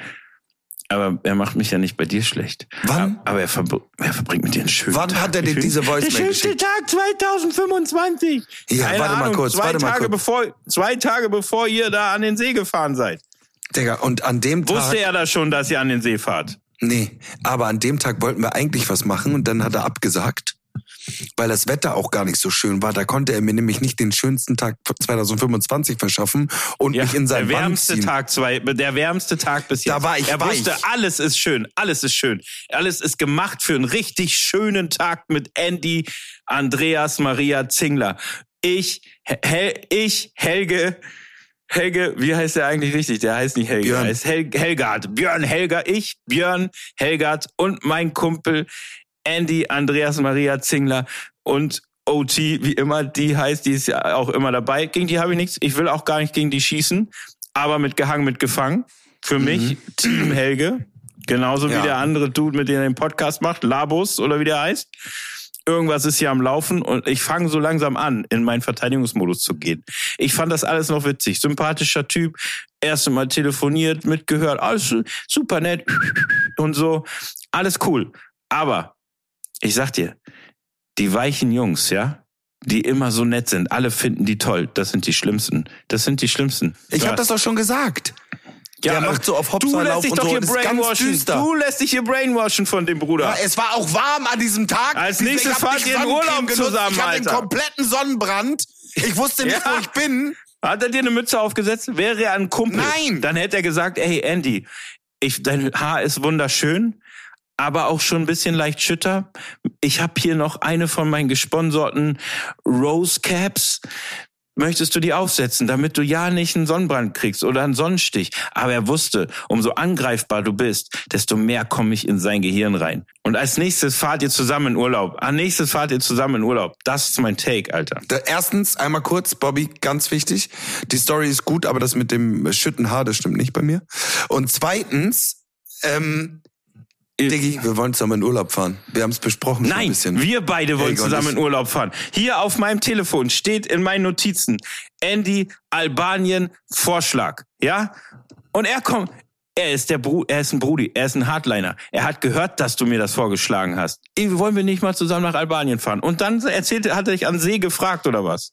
Aber er macht mich ja nicht bei dir schlecht. Wann? Aber er, verbr- er verbringt mit dir einen schönen Wann Tag. hat er dir Wie diese schön- Voicemail Der schönste geschickt? Tag zweitausendfünfundzwanzig. Ja, Keine warte mal Ahnung, kurz, Zwei warte mal Tage kurz. bevor, zwei Tage bevor ihr da an den See gefahren seid. Digga, und an dem Tag... Wusste er das schon, dass ihr an den See fahrt? Nee, aber an dem Tag wollten wir eigentlich was machen und dann hat er abgesagt, weil das Wetter auch gar nicht so schön war. Da konnte er mir nämlich nicht den schönsten Tag zweitausendfünfundzwanzig verschaffen und mich in sein der Bann wärmste ziehen. Tag zwei, der wärmste Tag bis jetzt. Da war ich er weich. wusste, alles ist schön, alles ist schön. Alles ist gemacht für einen richtig schönen Tag mit Andy, Andreas, Maria Zingler. Ich, Hel, ich, Helge, Helge, wie heißt der eigentlich richtig? Der heißt nicht Helge, Björn. der heißt Hel, Helgard. Björn, Helga, ich, Björn, Helgard und mein Kumpel Andy, Andreas, Maria Zingler und O T, wie immer die heißt, die ist ja auch immer dabei. Gegen die habe ich nichts. Ich will auch gar nicht gegen die schießen, aber mit gehangen, mit gefangen. Für mich Team Helge. Genauso wie Ja. der andere Dude, mit dem er den Podcast macht, Labus oder wie der heißt. Irgendwas ist hier am Laufen und ich fange so langsam an, in meinen Verteidigungsmodus zu gehen. Ich fand das alles noch witzig. Sympathischer Typ, erste Mal telefoniert, mitgehört, alles super nett und so. Alles cool. Aber ich sag dir, die weichen Jungs, ja, die immer so nett sind, alle finden die toll, das sind die Schlimmsten. Das sind die Schlimmsten. Ich Ja. habe das doch schon gesagt. Ja, der macht so auf du Hopserlauf lässt dich und doch so. hier Das ist ganz brainwashen. düster. Du lässt dich hier brainwashen von dem Bruder. Ja, es war auch warm an diesem Tag. Als Ich nächstes hab fahrt nicht ihr in Sonnencreme Urlaub genutzt. zusammen, Ich hatte den Alter. kompletten Sonnenbrand. Ich wusste nicht, Ja. wo ich bin. Hat er dir eine Mütze aufgesetzt? Wäre er ein Kumpel? Nein. Dann hätte er gesagt, ey Andy, ich, dein Haar ist wunderschön, aber auch schon ein bisschen leicht schütter. Ich habe hier noch eine von meinen gesponserten Rose Caps. Möchtest du die aufsetzen, damit du ja nicht einen Sonnenbrand kriegst oder einen Sonnenstich? Aber er wusste, umso angreifbar du bist, desto mehr komme ich in sein Gehirn rein. Und als nächstes fahrt ihr zusammen in Urlaub. Als nächstes fahrt ihr zusammen in Urlaub. Das ist mein Take, Alter. Da, erstens, einmal kurz, Bobby, ganz wichtig. Die Story ist gut, aber das mit dem schütten Haar, das stimmt nicht bei mir. Und zweitens, ähm, Diggi, wir wollen zusammen in Urlaub fahren. Wir haben es besprochen schon ein Nein, bisschen. wir beide wollen Helge und zusammen ich. in Urlaub fahren. Hier auf meinem Telefon steht in meinen Notizen Andy, Albanien, Vorschlag. Ja? Und er kommt, er ist der Bru, er ist ein Brudi, er ist ein Hardliner. Er hat gehört, dass du mir das vorgeschlagen hast. Ey, wollen wir nicht mal zusammen nach Albanien fahren? Und dann erzählte, hat er dich an See gefragt oder was?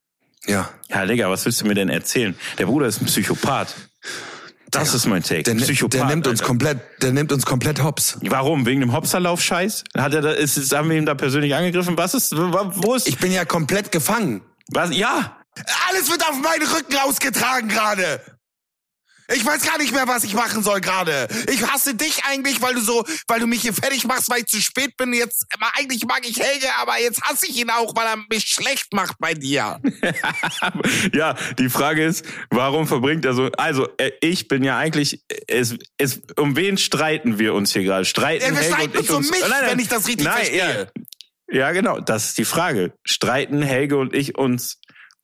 Ja. Ja, Digga, was willst du mir denn erzählen? Der Bruder ist ein Psychopath. Das ist mein Take. Der, ni- Psychopath, der nimmt uns Alter. komplett, der nimmt uns komplett hops. Warum? Wegen dem Hopserlauf-Scheiß? Hat er da, ist, ist, haben wir ihn da persönlich angegriffen? Was ist, wo ist, Ich bin ja komplett gefangen. was, ja! Alles wird auf meinen Rücken ausgetragen gerade. Ich weiß gar nicht mehr, was ich machen soll gerade. Ich hasse dich eigentlich, weil du so, weil du mich hier fertig machst, weil ich zu spät bin. Jetzt, eigentlich mag ich Helge, aber jetzt hasse ich ihn auch, weil er mich schlecht macht bei dir. Ja, die Frage ist, warum verbringt er so, also, äh, ich bin ja eigentlich, es, es, um wen streiten wir uns hier gerade? Streiten Ja, wir Helge streiten und ich uns um mich, wenn ich das richtig nein, verstehe. Ja, ja, genau, das ist die Frage. Streiten Helge und ich uns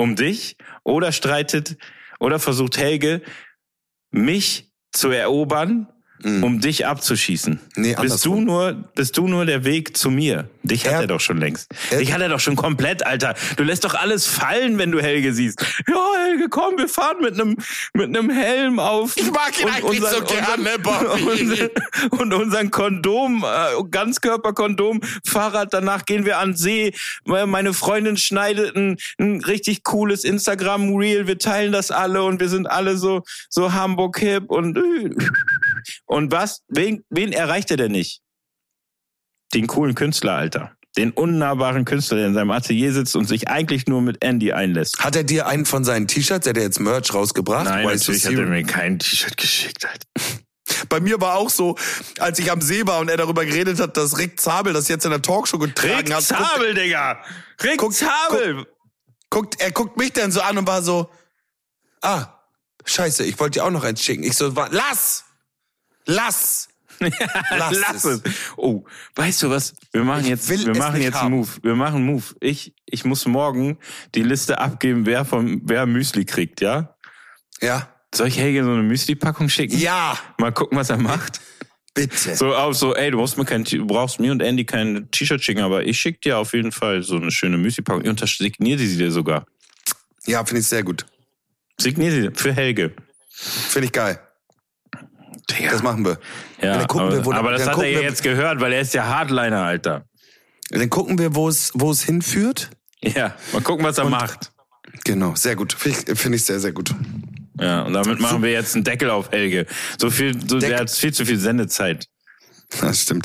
um dich oder streitet oder versucht Helge, mich zu erobern, mm. um dich abzuschießen? Nee, bist du nur, bist du nur der Weg zu mir? Dich hat er, er doch schon längst. Er, Dich hat er doch schon komplett, Alter. Du lässt doch alles fallen, wenn du Helge siehst. Ja, Helge, komm, wir fahren mit einem mit einem Helm auf. Ich mag ihn eigentlich unseren, so gerne, Bobby. Und, und unseren Kondom, äh, Ganzkörperkondom, Fahrrad, danach gehen wir an den See. Meine Freundin schneidet ein, ein richtig cooles Instagram-Reel. Wir teilen das alle und wir sind alle so so Hamburg-hip und und was? Wen, wen erreicht er denn nicht? Den coolen Künstler, Alter. Den unnahbaren Künstler, der in seinem Atelier sitzt und sich eigentlich nur mit Andy einlässt. Hat er dir einen von seinen T-Shirts, hat er jetzt Merch rausgebracht? Nein, Why natürlich hat er mir kein T-Shirt geschickt, Alter. Bei mir war auch so, als ich am See war und er darüber geredet hat, dass Rick Zabel das jetzt in der Talkshow getragen Rick hat. Rick Zabel, guckt, Digga! Rick guckt, Zabel! Guckt, guckt, er guckt mich dann so an und war so, ah, scheiße, ich wollte dir auch noch eins schicken. Ich so, lass! Lass! Lass, Lass es. es. Oh, weißt du was? Wir machen jetzt, wir machen jetzt einen Move. Wir machen einen Move. Ich, ich muss morgen die Liste abgeben, wer vom, wer Müsli kriegt, ja? Ja. Soll ich Helge so eine Müsli-Packung schicken? Ja. Mal gucken, was er macht. Bitte. So auf so, ey, du brauchst mir kein, du brauchst mir und Andy kein T-Shirt schicken, aber ich schick dir auf jeden Fall so eine schöne Müsli-Packung. Ich untersigniere sie dir sogar. Ja, finde ich sehr gut. Signiere sie für Helge. Finde ich geil. Ja. Das machen wir. Ja, dann gucken aber, wir, wo, aber das dann hat er ja wir, jetzt gehört, weil er ist ja Hardliner, Alter. Dann gucken wir, wo es, wo es hinführt. Ja, mal gucken, was er und, macht. Genau, sehr gut. Finde ich, find ich sehr, sehr gut. Ja, und damit machen so, wir jetzt einen Deckel auf Helge. So viel, so, der hat viel zu viel Sendezeit. Das stimmt.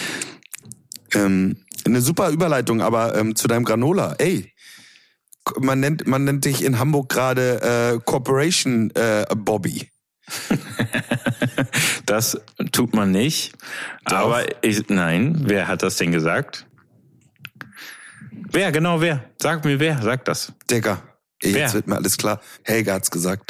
Ähm, eine super Überleitung, aber ähm, zu deinem Granola. Ey, man nennt, man nennt dich in Hamburg gerade äh, Corporation äh, Bobby. Das tut man nicht. Doch. Aber ich, nein, wer hat das denn gesagt? Wer, genau wer? Sag mir wer, sag das. Digga, ey, jetzt wird mir alles klar. Helge hat's gesagt.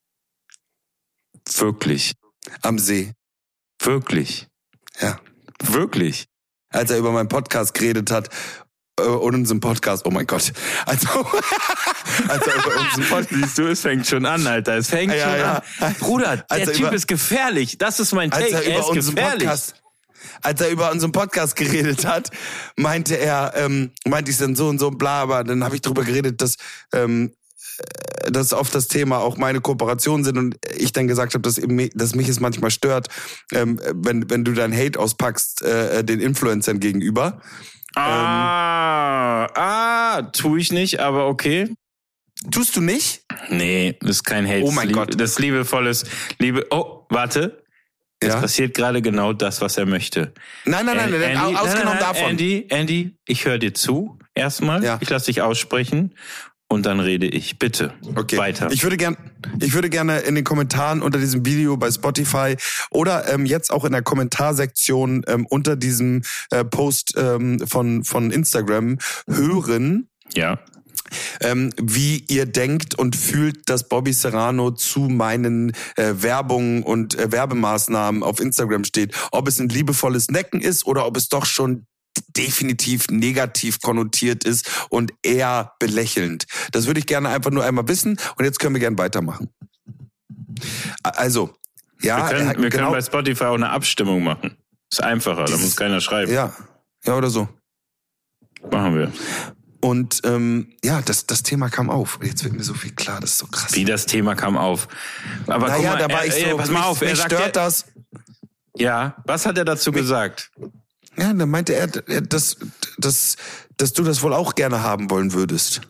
Wirklich. Am See. Wirklich. Ja. Wirklich. Als er über meinen Podcast geredet hat, äh, und unseren Podcast, oh mein Gott. Also, als er über unseren Podcast... Siehst du, es fängt schon an, Alter. Es fängt ja, schon ja. an. Bruder, der Typ über, ist gefährlich. Das ist mein Take. Er, er ist gefährlich. Podcast, als er über unseren Podcast geredet hat, meinte er, ähm, meinte ich dann so und so, bla, aber dann habe ich drüber geredet, dass... Ähm, dass oft das Thema auch meine Kooperationen sind und ich dann gesagt habe, dass, dass mich es manchmal stört, ähm, wenn, wenn du dein Hate auspackst äh, den Influencern gegenüber. Ah, ähm, ah, tu ich nicht, aber okay. Tust du nicht? Nee, das ist kein Hate. Oh mein das Gott. Das liebevolles, Liebe, oh, warte. Es ja? passiert gerade genau das, was er möchte. Nein, nein, nein, Andy, nein ausgenommen nein, nein, davon. Andy, Andy, ich höre dir zu, erstmal. Ja. Ich lasse dich aussprechen. Und dann rede ich. Bitte. Okay. Weiter. Ich würde gern, ich würde gerne in den Kommentaren unter diesem Video bei Spotify oder ähm, jetzt auch in der Kommentarsektion ähm, unter diesem äh, Post ähm, von von Instagram hören. Ja. Ähm, wie ihr denkt und fühlt, dass Bobby Serrano zu meinen äh, Werbungen und äh, Werbemaßnahmen auf Instagram steht. Ob es ein liebevolles Necken ist oder ob es doch schon definitiv negativ konnotiert ist und eher belächelnd. Das würde ich gerne einfach nur einmal wissen und jetzt können wir gerne weitermachen. Also, ja. Wir können, wir genau, können bei Spotify auch eine Abstimmung machen. Ist einfacher, da muss keiner schreiben. Ja, ja oder so. Machen wir. Und ähm, ja, das, das Thema kam auf. Jetzt wird mir so viel klar, das ist so krass. Wie das Thema kam auf. Aber naja, guck mal, da war ich so, ey, pass mal mich, auf, er mich sagt, stört das. Ja, was hat er dazu mich, gesagt? Ja, dann meinte er, dass, dass, dass du das wohl auch gerne haben wollen würdest.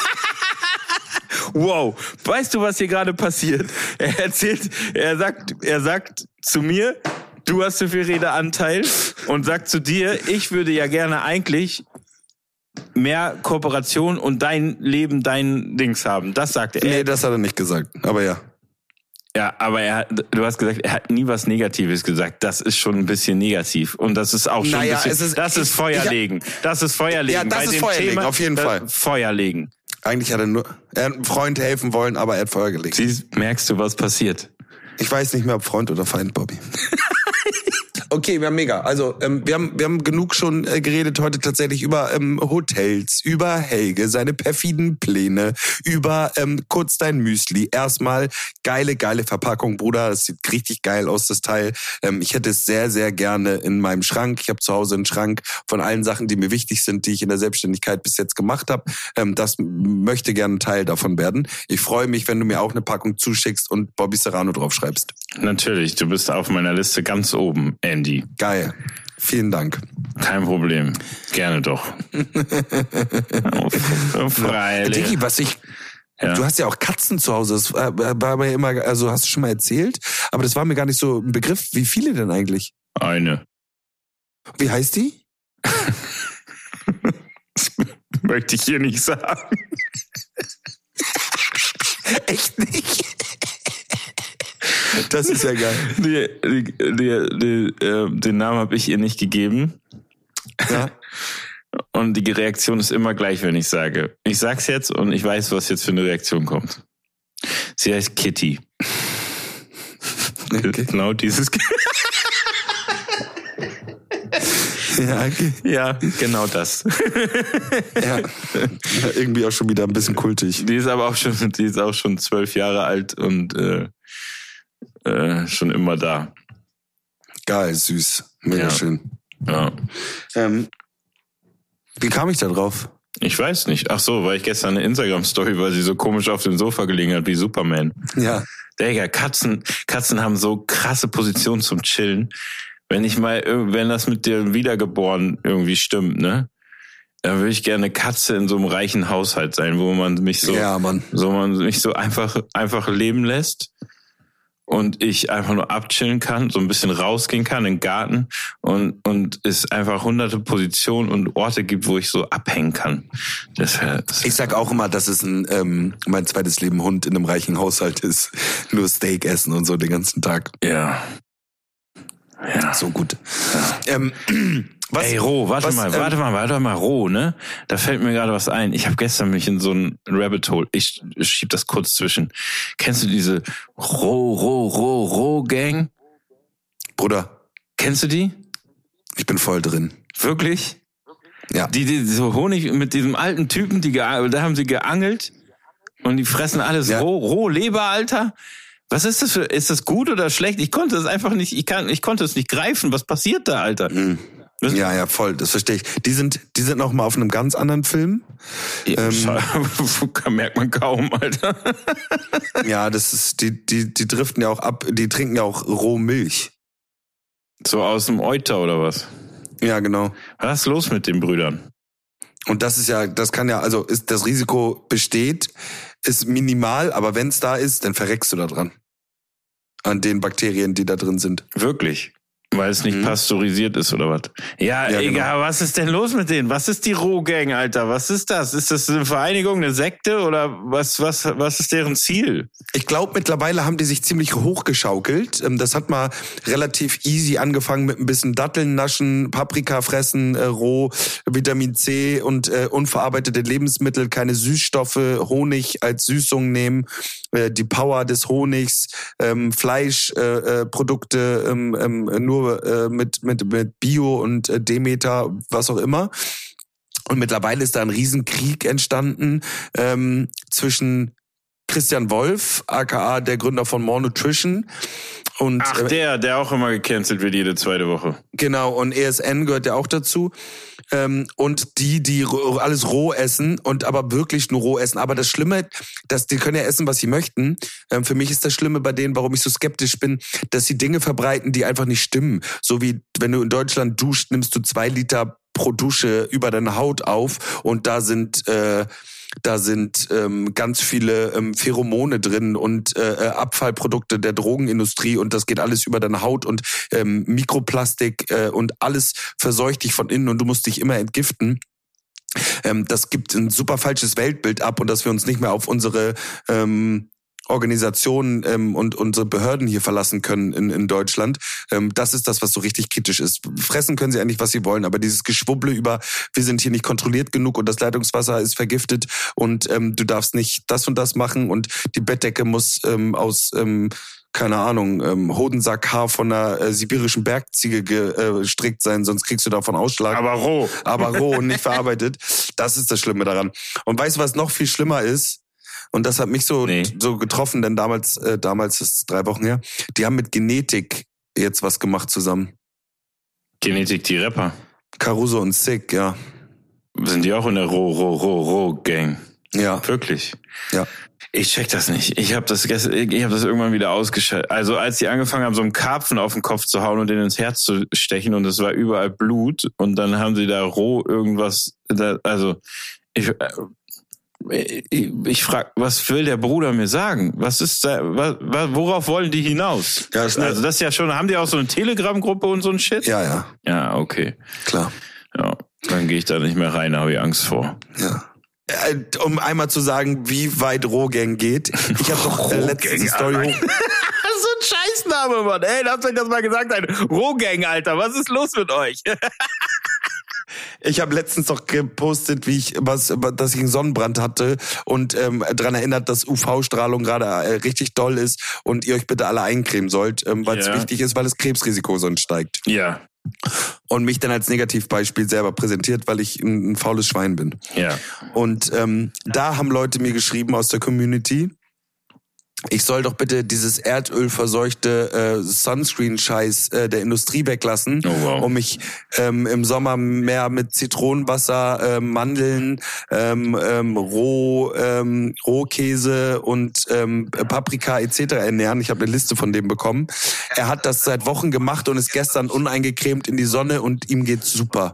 Wow, weißt du, was hier gerade passiert? Er erzählt, er sagt, er sagt zu mir, du hast zu viel Redeanteil und sagt zu dir, ich würde ja gerne eigentlich mehr Kooperation und dein Leben, dein Dings haben. Das sagt er. Nee, das hat er nicht gesagt, aber ja. Ja, aber er, du hast gesagt, er hat nie was Negatives gesagt. Das ist schon ein bisschen negativ. Und das ist auch schon naja, ein bisschen, es ist, das ist Feuerlegen. Das ist Feuerlegen. Ja, das Bei ist dem Feuerlegen, Thema, auf jeden Fall. Feuerlegen. Eigentlich hat er nur, er hat einem Freund helfen wollen, aber er hat Feuer gelegt. Siehst, merkst du, was passiert? Ich weiß nicht mehr, ob Freund oder Feind, Bobby. Okay, wir haben mega. Also ähm, wir haben wir haben genug schon äh, geredet heute tatsächlich über ähm, Hotels, über Helge, seine perfiden Pläne, über ähm, kurz dein Müsli. Erstmal geile, geile Verpackung, Bruder. Das sieht richtig geil aus, das Teil. Ähm, ich hätte es sehr, sehr gerne in meinem Schrank. Ich habe zu Hause einen Schrank von allen Sachen, die mir wichtig sind, die ich in der Selbstständigkeit bis jetzt gemacht habe. Ähm, das möchte gerne ein Teil davon werden. Ich freue mich, wenn du mir auch eine Packung zuschickst und Bobby Serrano draufschreibst. Natürlich, du bist auf meiner Liste ganz oben, Andy. Geil. Vielen Dank. Kein Problem. Gerne doch. oh, freilich. Diggi, was ich... Ja. Du hast ja auch Katzen zu Hause. Das war mir immer, also hast du schon mal erzählt, aber das war mir gar nicht so ein Begriff. Wie viele denn eigentlich? Eine. Wie heißt die? Das möchte ich hier nicht sagen. Echt nicht? Das ist ja geil. Die, die, die, die, äh, den Namen habe ich ihr nicht gegeben. Ja. Und die Reaktion ist immer gleich, wenn ich sage. Ich sag's jetzt und ich weiß, was jetzt für eine Reaktion kommt. Sie heißt Kitty. Okay. Genau dieses. Ja, okay. Ja, genau das. Ja. Ja, irgendwie auch schon wieder ein bisschen kultig. Die ist aber auch schon, die ist auch schon zwölf Jahre alt und äh, äh, schon immer da. Geil, süß. Mega Ja. schön. Ja. Ähm, wie kam ich da drauf? Ich weiß nicht. Ach so, weil ich gestern eine Instagram-Story, weil sie so komisch auf dem Sofa gelegen hat wie Superman. Ja. Digga, Katzen, Katzen haben so krasse Positionen zum Chillen. Wenn ich mal, wenn das mit dem Wiedergeboren irgendwie stimmt, ne? Dann würde ich gerne eine Katze in so einem reichen Haushalt sein, wo man mich so, Ja, Mann. so man mich so einfach, einfach leben lässt. Und ich einfach nur abchillen kann, so ein bisschen rausgehen kann in den Garten und, und es einfach hunderte Positionen und Orte gibt, wo ich so abhängen kann. Das wär, das Ich sag auch immer, dass es ein ähm, mein zweites Leben Hund in einem reichen Haushalt ist. Nur Steak essen und so den ganzen Tag. ja. Ja. So gut. Ja. Ähm, was, Ey, Ro, warte was, mal, ähm, warte mal, warte mal, Ro, ne? Da fällt mir gerade was ein. Ich habe gestern mich in so ein Rabbit Hole, ich schieb das kurz zwischen. Kennst du diese Ro, Ro, Ro, Ro Gang? Bruder, Kennst du die? ich bin voll drin. Wirklich? Ja. Die, die so Honig mit diesem alten Typen, die ge- da haben sie geangelt und die fressen alles Ja. roh, roh Leber, Alter. Was ist das für, ist das gut oder schlecht? Ich konnte es einfach nicht, ich kann, ich konnte es nicht greifen. Was passiert da, Alter? Mhm. Was- Ja, ja, voll, das verstehe ich. Die sind, die sind noch mal auf einem ganz anderen Film. Ja, Ähm, merkt man kaum, Alter. Ja, das ist, die, die, die driften ja auch ab, die trinken ja auch Rohmilch. So aus dem Euter oder was? Ja, genau. Was ist los mit den Brüdern? Und das ist ja, das kann ja, also ist das Risiko besteht, ist minimal, aber wenn es da ist, dann verreckst du da dran. An den Bakterien, die da drin sind. Wirklich? Weil es nicht Mhm. pasteurisiert ist oder was? Ja, Ja, egal, genau. was ist denn los mit denen? Was ist die Rohgang, Alter? Was ist das? Ist das eine Vereinigung, eine Sekte oder was, was, was ist deren Ziel? Ich glaube, mittlerweile haben die sich ziemlich hochgeschaukelt. Ähm, Das hat mal relativ easy angefangen mit ein bisschen Datteln naschen, Paprika fressen, äh, roh, Vitamin C und äh, unverarbeitete Lebensmittel, keine Süßstoffe, Honig als Süßung nehmen, äh, die Power des Honigs, ähm, Fleischprodukte äh, Produkte, ähm, ähm, nur äh, mit, mit, mit Bio und äh, Demeter, was auch immer. Und mittlerweile ist da ein Riesenkrieg entstanden ähm, zwischen Christian Wolf, aka der Gründer von More Nutrition. Und, Ach, äh, der, der auch immer gecancelt wird jede zweite Woche. Genau, und E S N gehört ja auch dazu. Ähm, und die, die ro- alles roh essen und aber wirklich nur roh essen. Aber das Schlimme, dass die können ja essen, was sie möchten. Ähm, für mich ist das Schlimme bei denen, warum ich so skeptisch bin, dass sie Dinge verbreiten, die einfach nicht stimmen. So wie wenn du in Deutschland duscht, nimmst du zwei Liter pro Dusche über deine Haut auf und da sind äh, da sind ähm, ganz viele ähm, Pheromone drin und äh, Abfallprodukte der Drogenindustrie und das geht alles über deine Haut und ähm, Mikroplastik äh, und alles verseucht dich von innen und du musst dich immer entgiften. Ähm, das gibt ein super falsches Weltbild ab und dass wir uns nicht mehr auf unsere ähm, Organisationen ähm, und unsere Behörden hier verlassen können in, in Deutschland. Ähm, das ist das, was so richtig kritisch ist. Fressen können sie eigentlich, was sie wollen, aber dieses Geschwubble über, wir sind hier nicht kontrolliert genug und das Leitungswasser ist vergiftet und ähm, du darfst nicht das und das machen und die Bettdecke muss ähm, aus ähm, keine Ahnung, ähm, Hodensackhaar von einer äh, sibirischen Bergziege gestrickt sein, sonst kriegst du davon Ausschlag. Aber roh. Aber roh und nicht verarbeitet. Das ist das Schlimme daran. Und weißt du, was noch viel schlimmer ist? Und das hat mich so Nee. so getroffen, denn damals, äh, damals ist drei Wochen her, die haben mit Genetik jetzt was gemacht zusammen. Genetik, die Rapper. Caruso und Sick, ja. Sind die auch in der Roh-Roh-Roh-Roh-Gang? Ja. Wirklich? Ja. Ich check das nicht. Ich habe das gestern, ich habe das irgendwann wieder ausgeschaltet. Also als die angefangen haben, so einen Karpfen auf den Kopf zu hauen und den ins Herz zu stechen und es war überall Blut und dann haben sie da roh irgendwas, da, also ich, äh, ich, ich frage, was will der Bruder mir sagen? Was ist da, was, worauf wollen die hinaus? Ja, ist eine- also das ist ja schon, haben die auch so eine Telegram-Gruppe und so ein Shit? Ja, ja, Ja, okay. klar. Ja, dann gehe ich da nicht mehr rein, da habe ich Angst vor. Ja. Äh, Um einmal zu sagen, wie weit Rohgang geht. Ich habe doch äh, letztens eine Story hoch. So ein Scheißname, Mann. Ey, lasst euch das mal gesagt sein. Rohgang, Alter. Was ist los mit euch? Ich habe letztens doch gepostet, wie ich was, dass ich einen Sonnenbrand hatte und ähm, daran erinnert, dass U V-Strahlung gerade äh, richtig doll ist und ihr euch bitte alle eincremen sollt, ähm, weil es Ja. wichtig ist, weil das Krebsrisiko sonst steigt. Ja, Und mich dann als Negativbeispiel selber präsentiert, weil ich ein, ein faules Schwein bin. ja. Und ähm, da haben Leute mir geschrieben aus der Community, ich soll doch bitte dieses erdölverseuchte äh, Sunscreen-Scheiß äh, der Industrie weglassen, Oh, wow. um mich ähm, im Sommer mehr mit Zitronenwasser, äh, Mandeln, ähm, ähm, Roh, ähm, Rohkäse und ähm, Paprika et cetera ernähren. Ich habe eine Liste von dem bekommen. Er hat das seit Wochen gemacht und ist gestern uneingecremt in die Sonne und ihm geht's super.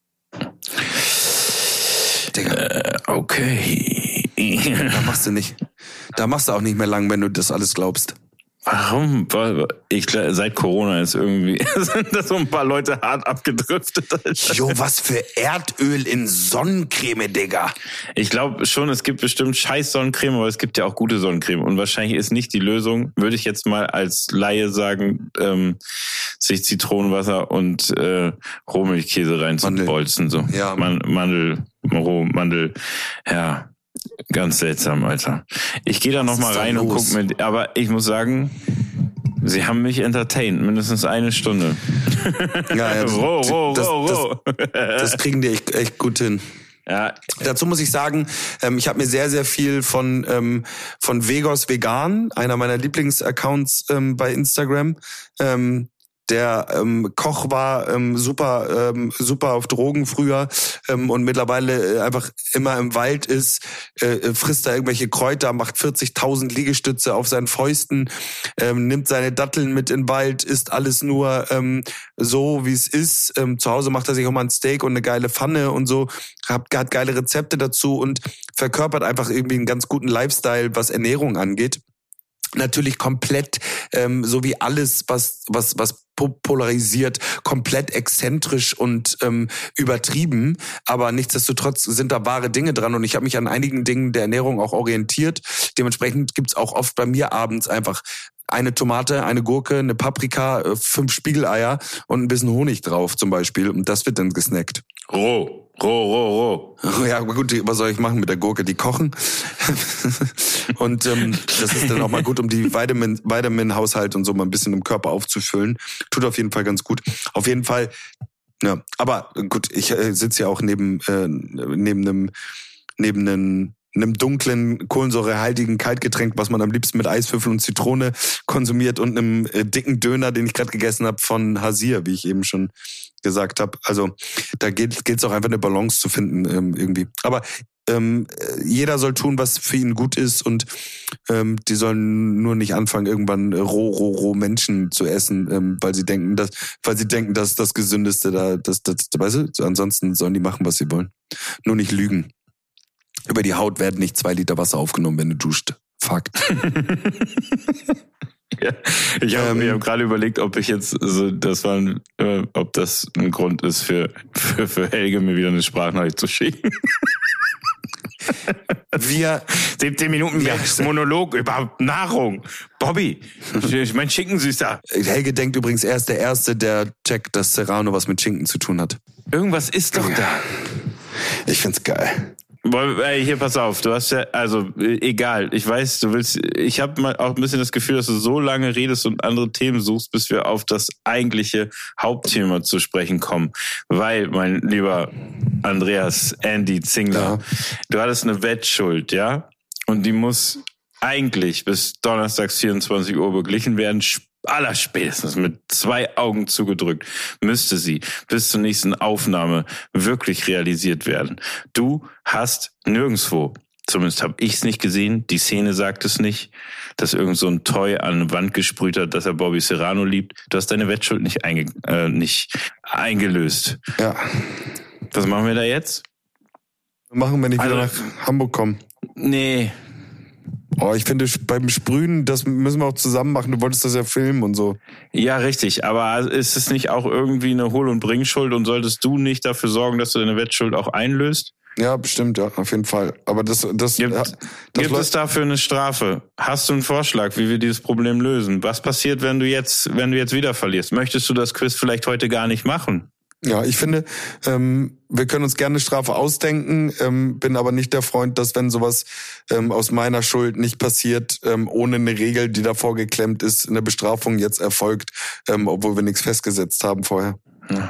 Digga, Äh, okay. da machst du nicht. Da machst du auch nicht mehr lang, wenn du das alles glaubst. Warum? Ich glaube, seit Corona ist irgendwie sind da so ein paar Leute hart abgedriftet. Alter. Jo, was für Erdöl in Sonnencreme, Digga. Ich glaube schon, es gibt bestimmt scheiß Sonnencreme, aber es gibt ja auch gute Sonnencreme. Und wahrscheinlich ist nicht die Lösung, würde ich jetzt mal als Laie sagen, ähm, sich Zitronenwasser und äh, Rohmilchkäse reinzubolzen. So. Ja. Man, Mandel, Roh, Mandel, ja. Ganz seltsam, Alter. Ich gehe da noch mal ist da rein und los? guck mir, aber ich muss sagen, sie haben mich entertained, mindestens eine Stunde. Ja, ja, das, roh, roh, das, roh, roh. das, das kriegen die echt, echt gut hin. Ja, Dazu muss ich sagen, ähm, ich habe mir sehr, sehr viel von ähm, von Vegos Vegan, einer meiner Lieblingsaccounts ähm, bei Instagram, ähm, der ähm, Koch war, ähm, super ähm, super auf Drogen früher ähm, und mittlerweile äh, einfach immer im Wald ist, äh, frisst da irgendwelche Kräuter, macht vierzigtausend Liegestütze auf seinen Fäusten, ähm, nimmt seine Datteln mit in den Wald, isst alles nur ähm, so, wie es ist. Ähm, zu Hause macht er sich auch mal ein Steak und eine geile Pfanne und so, hat, hat geile Rezepte dazu und verkörpert einfach irgendwie einen ganz guten Lifestyle, was Ernährung angeht. Natürlich komplett, ähm, so wie alles, was was was polarisiert, komplett exzentrisch und ähm, übertrieben. Aber nichtsdestotrotz sind da wahre Dinge dran. Und ich habe mich an einigen Dingen der Ernährung auch orientiert. Dementsprechend gibt's auch oft bei mir abends einfach eine Tomate, eine Gurke, eine Paprika, fünf Spiegeleier und ein bisschen Honig drauf zum Beispiel. Und das wird dann gesnackt. roh, roh, roh, roh. Ja, aber gut, was soll ich machen mit der Gurke? Die kochen. Und ähm, das ist dann auch mal gut, um die Vitamin, Vitamin-Haushalt und so mal ein bisschen im Körper aufzufüllen. Tut auf jeden Fall ganz gut. Auf jeden Fall, ja. Aber gut, ich äh, sitze ja auch neben äh, neben einem neben einem einem dunklen, kohlensäurehaltigen Kaltgetränk, was man am liebsten mit Eiswürfel und Zitrone konsumiert und einem äh, dicken Döner, den ich gerade gegessen habe von Hasir, wie ich eben schon gesagt habe. Also da geht es auch einfach eine Balance zu finden ähm, irgendwie. Aber ähm, jeder soll tun, was für ihn gut ist und ähm, die sollen nur nicht anfangen, irgendwann roh, roh, roh Menschen zu essen, ähm, weil sie denken, dass, weil sie denken, dass das Gesündeste da, das, das, weißt du, ansonsten sollen die machen, was sie wollen. Nur nicht lügen. Über die Haut werden nicht zwei Liter Wasser aufgenommen, wenn du duscht. Fakt. Ja, ich habe Ähm, hab gerade überlegt, ob ich jetzt so, das war, ein, äh, ob das ein Grund ist für, für für Helge mir wieder eine Sprachnachricht zu schicken. Wir, siebzehn Minuten Ja. Monolog über Nahrung. Bobby, mein Schinken süßer. Helge denkt übrigens, er ist der Erste, der checkt, dass Serrano was mit Schinken zu tun hat. Irgendwas ist doch da. Ich find's geil. Ey, hier, pass auf, du hast ja, also egal, ich weiß, du willst, ich habe mal auch ein bisschen das Gefühl, dass du so lange redest und andere Themen suchst, bis wir auf das eigentliche Hauptthema zu sprechen kommen. Weil, mein lieber Andreas Andy Zingler, ja. du hattest eine Wettschuld, ja? Und die muss eigentlich bis donnerstags vierundzwanzig Uhr beglichen werden, allerspätestens mit zwei Augen zugedrückt, müsste sie bis zur nächsten Aufnahme wirklich realisiert werden. Du hast nirgendwo, zumindest habe ich es nicht gesehen, die Szene sagt es nicht, dass irgend so ein Toy an eine Wand gesprüht hat, dass er Bobby Serrano liebt. Du hast deine Wettschuld nicht, einge, äh, nicht eingelöst. Ja. Was machen wir da jetzt? Wir machen, wenn ich also, wieder nach Hamburg komme. Nee. Oh, ich finde, beim Sprühen, das müssen wir auch zusammen machen. Du wolltest das ja filmen und so. Ja, richtig. Aber ist es nicht auch irgendwie eine Hol- und Bringschuld und solltest du nicht dafür sorgen, dass du deine Wettschuld auch einlöst? Ja, bestimmt, ja, auf jeden Fall. Aber das, das, gibt, das gibt es dafür eine Strafe? Hast du einen Vorschlag, wie wir dieses Problem lösen? Was passiert, wenn du jetzt, wenn du jetzt wieder verlierst? Möchtest du das Quiz vielleicht heute gar nicht machen? Ja, ich finde, ähm, wir können uns gerne eine Strafe ausdenken, ähm, bin aber nicht der Freund, dass wenn sowas ähm, aus meiner Schuld nicht passiert, ähm, ohne eine Regel, die davor geklemmt ist, eine Bestrafung jetzt erfolgt, ähm, obwohl wir nichts festgesetzt haben vorher. Ja.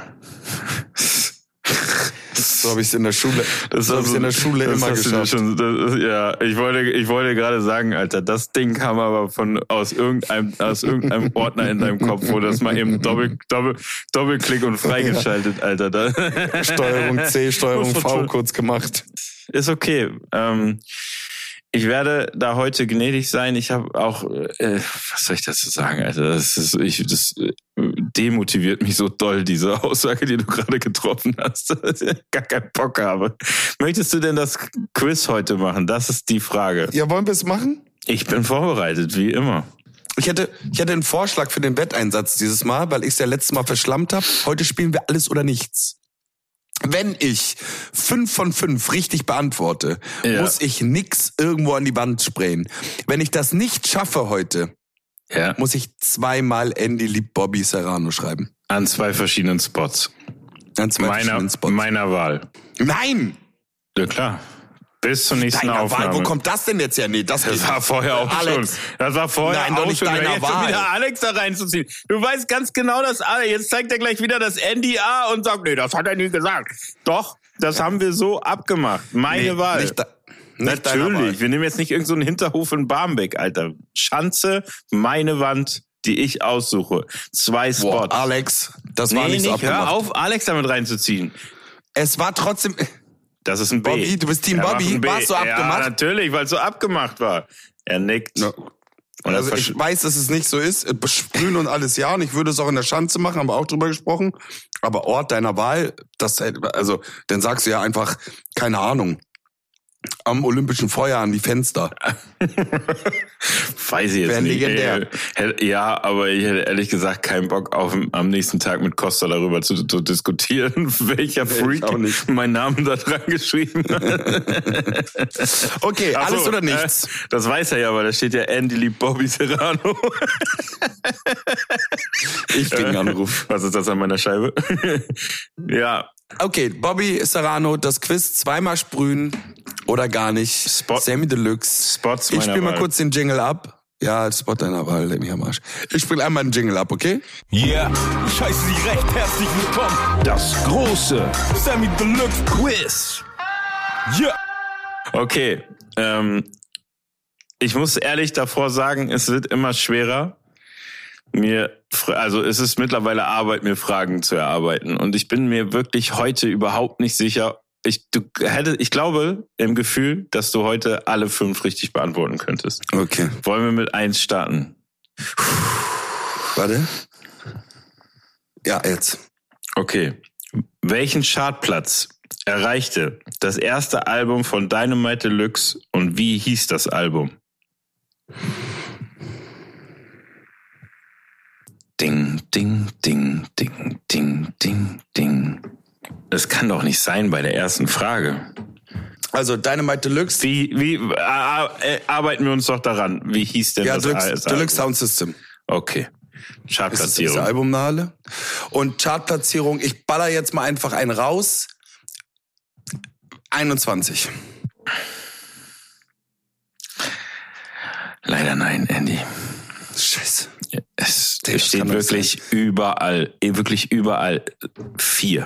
So habe ich es in der Schule. Das so habe ich in der Schule immer geschafft. Schon, das, ja, ich wollte, ich wollte gerade sagen, Alter, das Ding kam aber von aus irgendeinem, aus irgendeinem Ordner in deinem Kopf, wo das mal eben Doppel, Doppel, Doppelklick und freigeschaltet, ja. Alter. Da. Steuerung C, Steuerung V kurz gemacht. Ist okay. Ähm, Ich werde da heute gnädig sein. Ich habe auch, äh, was soll ich dazu sagen, Alter? Das ist, ich, das demotiviert mich so doll, diese Aussage, die du gerade getroffen hast, dass ich gar keinen Bock habe. Möchtest du denn das Quiz heute machen? Das ist die Frage. Ja, wollen wir es machen? Ich bin vorbereitet, wie immer. Ich hätte, ich hätte einen Vorschlag für den Wetteinsatz dieses Mal, weil ich es ja letztes Mal verschlammt habe. Heute spielen wir alles oder nichts. Wenn ich fünf von fünf richtig beantworte, ja. muss ich nix irgendwo an die Wand sprayen. Wenn ich das nicht schaffe heute, ja. muss ich zweimal Andy liebt Bobby Serrano schreiben. An zwei verschiedenen Spots. An zwei meiner, verschiedenen Spots. Meiner Wahl. Nein! Ja klar. Bis zur nächsten deiner Aufnahme. Wahl? Wo kommt das denn jetzt her? Nee, das, das war vorher auch Alex. schon. Das war vorher Nein, auch doch nicht schon. deiner Jetzt Wahl. schon wieder Alex da reinzuziehen. Du weißt ganz genau, dass Alex, jetzt zeigt er gleich wieder das N D A und sagt, nee, das hat er nie gesagt. Doch, das ja. haben wir so abgemacht. Meine nee, Wahl. Nicht da, nicht Natürlich. Wir nehmen jetzt nicht irgendeinen so Hinterhof in Barmbek, Alter. Schanze, meine Wand, die ich aussuche. Zwei Spots. Boah, Alex, das war nee, nicht so nicht. abgemacht. Hör auf, Alex damit reinzuziehen. Es war trotzdem... Das ist ein B. Bobby, du bist Team er Bobby? Warst du abgemacht? Ja, natürlich, weil es so abgemacht war. Er nickt. No. Und also ich weiß, dass es nicht so ist. Sprühen und alles ja. Und ich würde es auch in der Schanze machen, haben wir auch drüber gesprochen. Aber Ort deiner Wahl, das, also, dann sagst du ja einfach, keine Ahnung, am Olympischen Feuer an die Fenster. Weiß ich jetzt Wäre nicht. legendär. Ja, aber ich hätte ehrlich gesagt keinen Bock auf am nächsten Tag mit Costa darüber zu, zu diskutieren, welcher Freak meinen Namen da dran geschrieben hat. Okay, Ach alles so, oder nichts. Äh, das weiß er ja, aber da steht ja Andy liebt Bobby Serrano. Ich krieg einen Anruf. Was ist das an meiner Scheibe? Ja. Okay, Bobby Serrano, das Quiz zweimal sprühen oder gar nicht. Spot. Sammy Deluxe. Spots ich spiele mal Wahl. kurz den Jingle ab. Ja, Spot deiner Wahl, leck mich am Arsch. Ich spiele einmal den Jingle ab, okay? Yeah, ich heiße Sie recht herzlich willkommen. Das große Sammy Deluxe Quiz. Yeah. Okay, ähm, ich muss ehrlich davor sagen, es wird immer schwerer. Mir, also es ist mittlerweile Arbeit, mir Fragen zu erarbeiten. Und ich bin mir wirklich heute überhaupt nicht sicher. Ich, du hätte, ich glaube im Gefühl, dass du heute alle fünf richtig beantworten könntest. Okay. Wollen wir mit eins starten? Warte. Ja, jetzt. Okay. Welchen Chartplatz erreichte das erste Album von Dynamite Deluxe und wie hieß das Album? Ding, ding, ding, ding, ding, ding, ding. Das kann doch nicht sein bei der ersten Frage. Also Dynamite Deluxe. Wie, wie äh, arbeiten wir uns doch daran? Wie hieß denn ja, das Deluxe, Album? Deluxe Sound System. Okay. Chartplatzierung. Das ist das Albumnale. Und Chartplatzierung, ich baller jetzt mal einfach einen raus. einundzwanzig. Leider nein, Andy. Scheiße. Es Das steht kann doch wirklich überall, wirklich überall vier.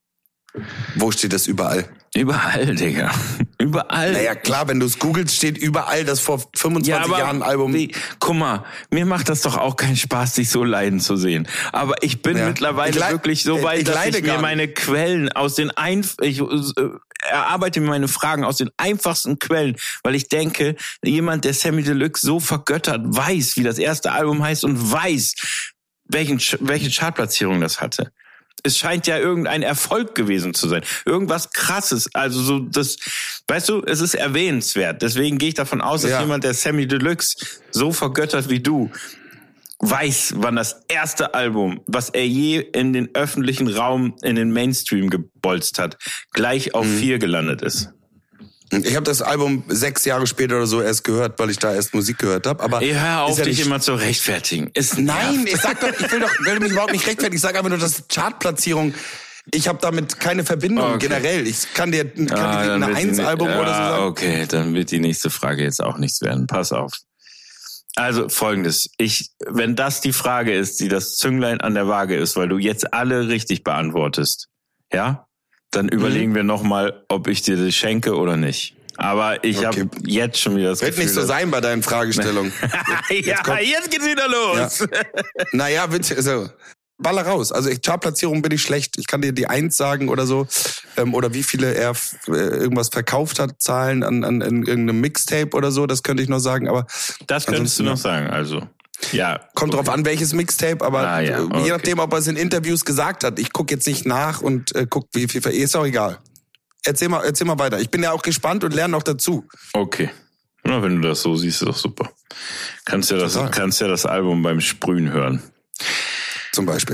Wo steht das überall? Überall, Digga. Überall. Naja, klar, wenn du es googelst, steht überall das vor fünfundzwanzig Jahren Album. Wie, guck mal, mir macht das doch auch keinen Spaß, dich so leiden zu sehen. Aber ich bin Ja. mittlerweile Ich leid- wirklich so weit, ich dass leide ich mir gar nicht. meine Quellen aus den Einf... Ich äh, erarbeite mir meine Fragen aus den einfachsten Quellen, weil ich denke, jemand, der Samy Deluxe so vergöttert, weiß, wie das erste Album heißt und weiß, welchen, welche Chartplatzierung das hatte. Es scheint ja irgendein Erfolg gewesen zu sein. Irgendwas Krasses. Also so das, weißt du, es ist erwähnenswert. Deswegen gehe ich davon aus, dass Ja. jemand, der Samy Deluxe so vergöttert wie du, weiß, wann das erste Album, was er je in den öffentlichen Raum, in den Mainstream gebolzt hat, gleich auf vier gelandet ist. Ich habe das Album sechs Jahre später oder so erst gehört, weil ich da erst Musik gehört habe. Aber Ey, hör auf, ist ja dich nicht- immer zu rechtfertigen. Ist Nein, nervt. ich sag doch, ich will doch, will mich überhaupt nicht rechtfertigen. Ich sage einfach nur, dass Chartplatzierung. Ich habe damit keine Verbindung Okay. generell. Ich kann dir, kann Ah, dir dann ein wird die ne- Eins-Album ja, oder so sagen. Okay, dann wird die nächste Frage jetzt auch nichts werden. Pass auf. Also Folgendes: Ich, wenn das die Frage ist, die das Zünglein an der Waage ist, weil du jetzt alle richtig beantwortest, ja, dann Mhm. überlegen wir noch mal, ob ich dir das schenke oder nicht. Aber ich Okay. habe jetzt schon wieder das Wird Gefühl, nicht so dass- sein bei deinen Fragestellungen. ja, kommt- jetzt geht's wieder los. Naja, wird, also, baller raus. Also ich, Chartplatzierung bin ich schlecht. Ich kann dir die Eins sagen oder so. Ähm, oder wie viele er f- äh, irgendwas verkauft hat, Zahlen an, an, an irgendeinem Mixtape oder so. Das könnte ich noch sagen. Aber Das könntest du Ansonsten- noch sagen. Also ja, kommt drauf an, welches Mixtape. Aber Ah, ja, äh, okay. je nachdem, ob er es in Interviews gesagt hat. Ich gucke jetzt nicht nach und äh, guck, wie viel. Ist auch egal. Erzähl mal, erzähl mal weiter. Ich bin ja auch gespannt und lerne noch dazu. Okay. Na, wenn du das so siehst, ist doch super. Kannst ja das, Total. kannst ja das Album beim Sprühen hören. Zum Beispiel.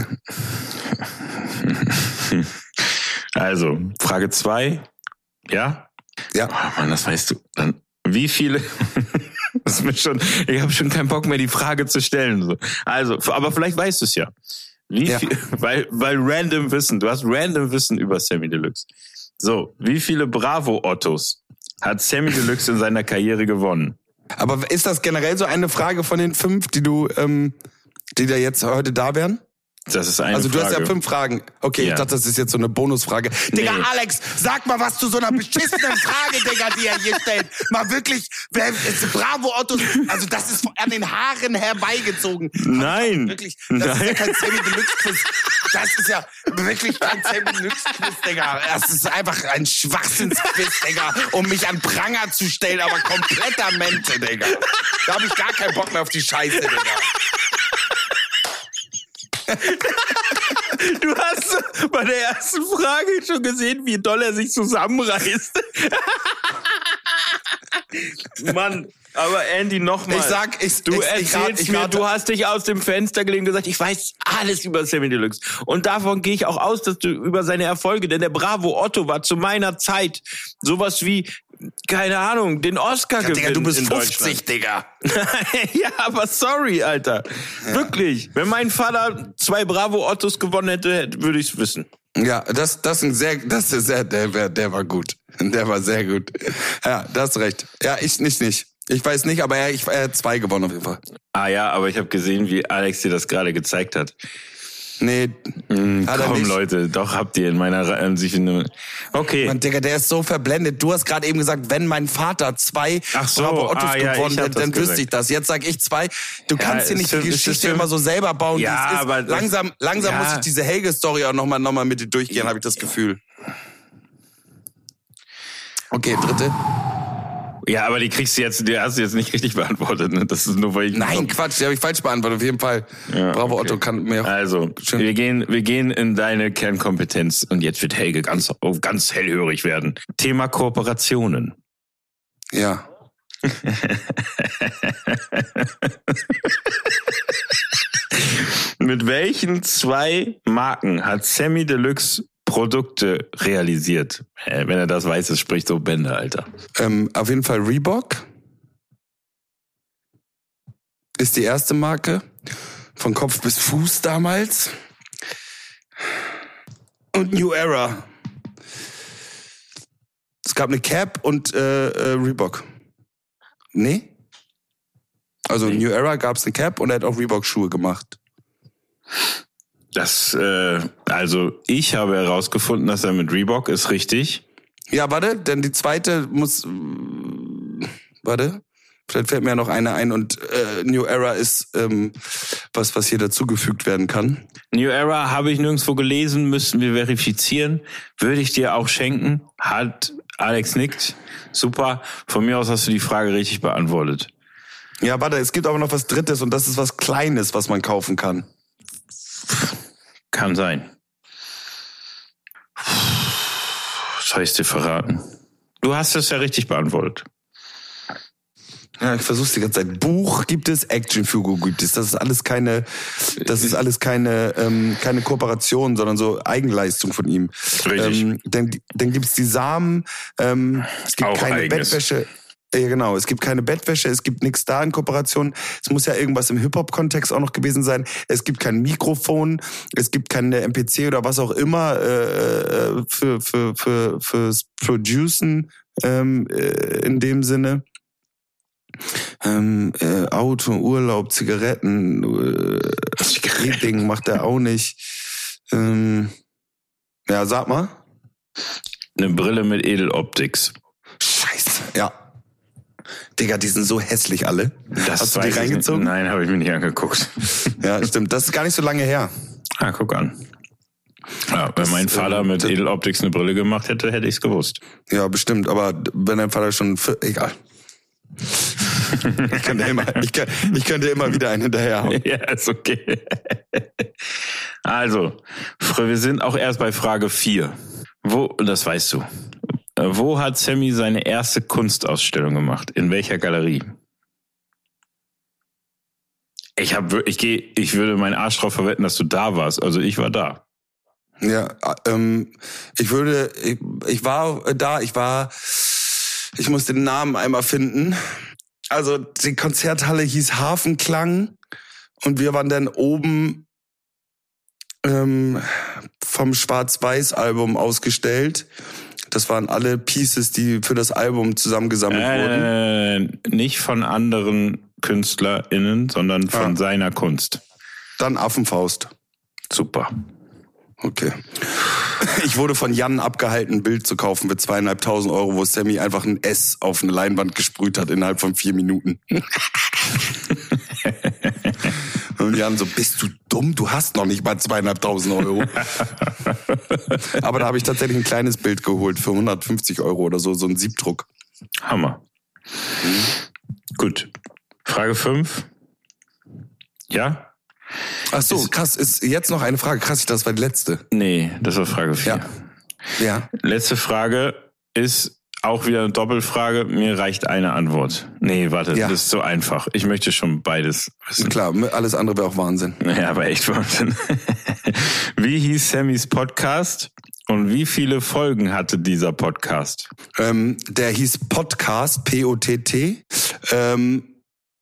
Also, Frage zwei. Ja? Ja. Oh Mann, das weißt du. Dann, wie viele... das ist mir schon, ich habe schon keinen Bock mehr, die Frage zu stellen. So. Also, aber vielleicht weißt du es ja. Wie Ja. viel, weil, weil random Wissen, du hast random Wissen über Samy Deluxe. So, wie viele Bravo-Ottos hat Samy Deluxe in seiner Karriere gewonnen? Aber ist das generell so eine Frage von den fünf, die du, ähm, die da jetzt heute da wären? Das ist eine Also du Frage. hast ja fünf Fragen. Okay, Ja. ich dachte, das ist jetzt so eine Bonusfrage. Digga, Nee. Alex, sag mal was zu so einer beschissenen Frage, Digga, die er hier stellt. Mal wirklich, wer ist Bravo Otto? Also das ist an den Haaren herbeigezogen. Nein. Wirklich, das ist ja Nein. kein Samy Deluxe Quiz. Das ist ja wirklich kein Samy Deluxe Quiz, Digga. Das ist einfach ein Schwachsinnsquiz, Digga, um mich an Pranger zu stellen, aber kompletter Mente, Digga. Da habe ich gar keinen Bock mehr auf die Scheiße, Digga. Du hast bei der ersten Frage schon gesehen, wie doll er sich zusammenreißt. Mann, aber Andy, nochmal. Ich sag, ich- du ich- ich erzählst rat- ich mir, rate- du hast dich aus dem Fenster gelehnt und gesagt, ich weiß alles über Samy Deluxe. Und davon gehe ich auch aus, dass du über seine Erfolge, denn der Bravo Otto war zu meiner Zeit sowas wie, keine Ahnung, den Oscar Ja, gewinnen Digga, du bist in fünfzig, Digga. ja, aber sorry, Alter. Wirklich. Wenn mein Vater zwei Bravo Ottos gewonnen hätte, hätte- würde ich es wissen. Ja, das, das ist ein sehr, das ist sehr, der, wär- der war gut. Der war sehr gut. Ja, da hast recht. Ja, ich nicht, nicht. Ich weiß nicht, aber er, ich, er hat zwei gewonnen auf jeden Fall. Ah ja, aber ich habe gesehen, wie Alex dir das gerade gezeigt hat. Nee, hat er Komm, nicht. Leute, doch habt ihr in meiner Re- Ansicht eine... Okay. Mann, Digga, der ist so verblendet. Du hast gerade eben gesagt, wenn mein Vater zwei Ach so, Bravo Ottos ah, ja, gewonnen ich hab hätte, das dann wüsste gesagt. ich das. Jetzt sag ich zwei. Du kannst dir ist nicht für- die ist Geschichte für- immer so selber bauen, Ja, wie es ist. aber das- langsam, langsam ja. muss ich diese Helge-Story auch nochmal noch mal mit dir durchgehen, habe ich das Gefühl. Okay, dritte. Ja, aber die kriegst du jetzt, die hast du jetzt nicht richtig beantwortet. Ne? Das ist nur, weil ich... Nein, Quatsch, die habe ich falsch beantwortet, auf jeden Fall. Ja, Bravo okay. Otto kann mir auch Also, schön. wir gehen, wir gehen in deine Kernkompetenz und jetzt wird Helge ganz, oh, ganz hellhörig werden. Thema Kooperationen. Ja. Mit welchen zwei Marken hat Samy Deluxe Produkte realisiert? Äh, wenn er das weiß, das spricht so Bände, Alter. Ähm, auf jeden Fall Reebok ist die erste Marke. Von Kopf bis Fuß damals. Und New Era. gab eine Cap und äh, äh, Reebok. Nee? Also nee. New Era gab es eine Cap und er hat auch Reebok-Schuhe gemacht. Das, äh, also ich habe herausgefunden, dass er mit Reebok ist, richtig. Ja, warte, denn die zweite muss, warte, vielleicht fällt mir ja noch eine ein und äh, New Era ist ähm, was, was hier dazugefügt werden kann. New Era habe ich nirgendwo gelesen, müssten wir verifizieren. Würde ich dir auch schenken. Hat Alex nickt. Super. Von mir aus hast du die Frage richtig beantwortet. Ja, warte, es gibt aber noch was Drittes und das ist was Kleines, was man kaufen kann. Kann sein. Soll ich dir verraten? Du hast es ja richtig beantwortet. Ja, ich versuch's die ganze Zeit. Buch gibt es, Actionfigur gibt es. Das ist alles keine, das ist alles keine, ähm, keine Kooperation, sondern so Eigenleistung von ihm. Richtig. Ähm, dann, dann gibt's die Samen. Ähm, es gibt Auch keine eigenes. Bettwäsche. Ja, genau. Es gibt keine Bettwäsche. Es gibt nichts da in Kooperation. Es muss ja irgendwas im Hip-Hop-Kontext auch noch gewesen sein. Es gibt kein Mikrofon. Es gibt keine M P C oder was auch immer äh, für für für fürs Producen ähm, äh, in dem Sinne. Ähm, äh, Auto, Urlaub, Zigaretten, äh, Zigaretten macht er auch nicht. Ähm, ja, sag mal. Eine Brille mit Edeloptics. Scheiße, ja. Digga, die sind so hässlich alle. Das Hast du die reingezogen? Nicht. Nein, habe ich mir nicht angeguckt. Ja, stimmt. Das ist gar nicht so lange her. Ah, guck an. Ja, wenn mein Vater mit das, Edeloptics eine Brille gemacht hätte, hätte ich es gewusst. Ja, bestimmt. Aber wenn dein Vater schon... Egal. Ich könnte immer, ich, kann, ich könnte immer wieder einen hinterherhauen. Ja, ist okay. Also, wir sind auch erst bei Frage vier. Wo, das weißt du. Wo hat Sammy seine erste Kunstausstellung gemacht? In welcher Galerie? Ich habe, ich gehe, ich würde meinen Arsch drauf verwetten, dass du da warst. Also ich war da. Ja, ähm, ich würde, ich, ich war da, ich war, ich muss den Namen einmal finden. Also die Konzerthalle hieß Hafenklang und wir waren dann oben ähm, vom Schwarz-Weiß-Album ausgestellt. Das waren alle Pieces, die für das Album zusammengesammelt äh, wurden. Nicht von anderen KünstlerInnen, sondern von ah. seiner Kunst. Dann Affenfaust. Super. Okay. Ich wurde von Jan abgehalten, ein Bild zu kaufen für zweieinhalbtausend Euro, wo Sammy einfach ein S auf eine Leinwand gesprüht hat innerhalb von vier Minuten. Und Jan so, bist du dumm? Du hast noch nicht mal zweieinhalbtausend Euro. Aber da habe ich tatsächlich ein kleines Bild geholt für hundertfünfzig Euro oder so, so ein Siebdruck. Hammer. Mhm. Gut. Frage fünf. Ja? Ach so, ist, krass, ist jetzt noch eine Frage. Krass, das war die letzte. Nee, das war Frage vier. Ja. ja. Letzte Frage ist auch wieder eine Doppelfrage. Mir reicht eine Antwort. Nee, warte, ja. Das ist so einfach. Ich möchte schon beides wissen. Klar, alles andere wäre auch Wahnsinn. Ja, aber echt Wahnsinn. Wie hieß Sammys Podcast und wie viele Folgen hatte dieser Podcast? Ähm, der hieß Podcast, P O T T. Ähm,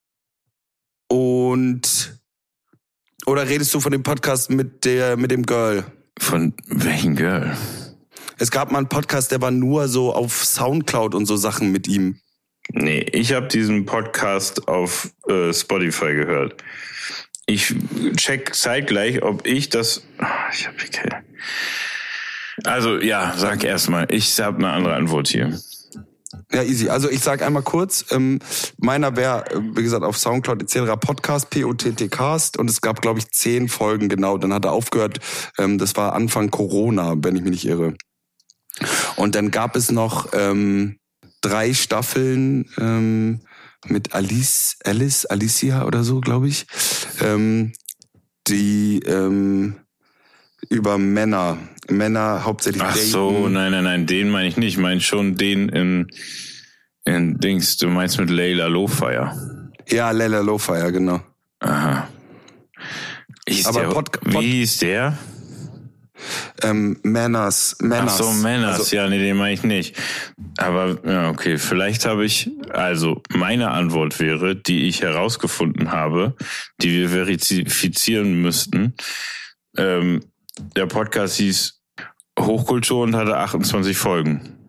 und... Oder redest du von dem Podcast mit der mit dem Girl? Von welchem Girl? Es gab mal einen Podcast, der war nur so auf Soundcloud und so Sachen mit ihm. Nee, ich habe diesen Podcast auf äh, Spotify gehört. Ich check zeitgleich, ob ich das... Ich hab okay. Also ja, sag erstmal. Ich habe eine andere Antwort hier. Ja, easy. Also ich sag einmal kurz, ähm, meiner wäre, wie gesagt, auf Soundcloud et cetera Podcast, P O T T Cast und es gab, glaube ich, zehn Folgen, genau. Dann hat er aufgehört, ähm, das war Anfang Corona, wenn ich mich nicht irre. Und dann gab es noch ähm, drei Staffeln ähm, mit Alice, Alice, Alicia oder so, glaube ich, ähm, die ähm, über Männer, Männer hauptsächlich Ach daten. so, nein, nein, nein, den meine ich nicht. Ich meine schon den in, in Dings, du meinst mit Layla Lowfire. Ja, Layla Lowfire, genau. Aha. Hieß Aber der, Pod, Pod, wie hieß der? Ähm, Manners, Manners. Ach so, Manners, also, ja, nee, den meine ich nicht. Aber, ja, okay, vielleicht habe ich, also meine Antwort wäre, die ich herausgefunden habe, die wir verifizieren müssten, ähm, der Podcast hieß Hochkultur und hatte achtundzwanzig Folgen.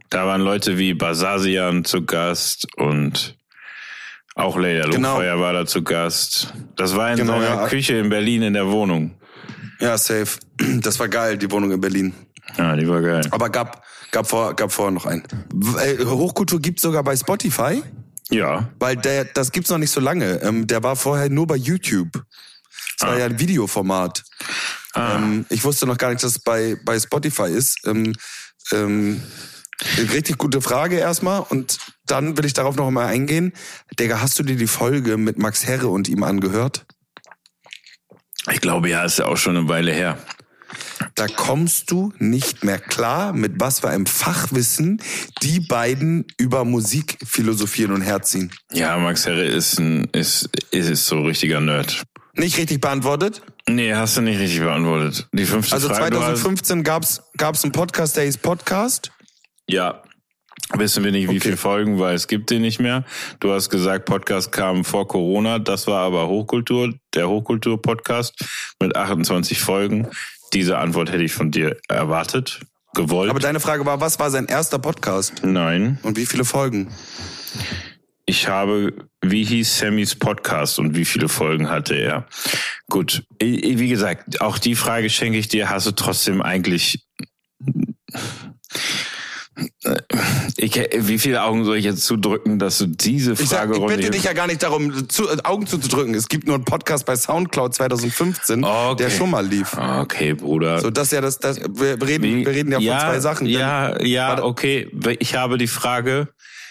Da waren Leute wie Basasian zu Gast und auch Leder Genau. Lugfeuer war da zu Gast. Das war in Genau, seiner ja. Küche in Berlin in der Wohnung. Ja, safe. Das war geil, die Wohnung in Berlin. Ja, die war geil. Aber gab gab vor gab vorher noch einen. W- äh, Hochkultur gibt's sogar bei Spotify, Ja. weil der das gibt's noch nicht so lange. Ähm, der war vorher nur bei YouTube. Das war Ah. ja ein Videoformat. Ah. Ähm, ich wusste noch gar nicht, dass es bei bei Spotify ist. Ähm, ähm, richtig gute Frage erstmal und dann will ich darauf noch mal eingehen. Digga, hast du dir die Folge mit Max Herre und ihm angehört? Ich glaube, ja, ist ja auch schon eine Weile her. Da kommst du nicht mehr klar, mit was für einem Fachwissen die beiden über Musik philosophieren und herziehen. Ja, Max Herre ist ein, ist, ist, ist so richtiger Nerd. Nicht richtig beantwortet? Nee, hast du nicht richtig beantwortet. Die fünfte Also Frage. du hast- zwanzig fünfzehn gab's gab's einen Podcast, der hieß Podcast. Ja. Wissen wir nicht, wie Okay. viele Folgen, weil es gibt den nicht mehr. Du hast gesagt, Podcast kam vor Corona. Das war aber Hochkultur, der Hochkultur-Podcast mit achtundzwanzig Folgen. Diese Antwort hätte ich von dir erwartet, gewollt. Aber deine Frage war, was war sein erster Podcast? Nein. Und wie viele Folgen? Ich habe, wie hieß Sammys Podcast und wie viele Folgen hatte er? Gut, I- wie gesagt, auch die Frage schenke ich dir. Hast du trotzdem eigentlich... Ich, wie viele Augen soll ich jetzt zudrücken, dass du diese Ich, sag, ich Fragerunde... bitte dich ja gar nicht darum, zu, äh, Augen zuzudrücken. Es gibt nur einen Podcast bei Soundcloud zwanzig fünfzehn, Okay. der schon mal lief. Okay, Bruder. So, das ist ja das, das wir reden, wir reden ja von zwei Sachen. Ja, ja, Warte. okay. Ich habe die Frage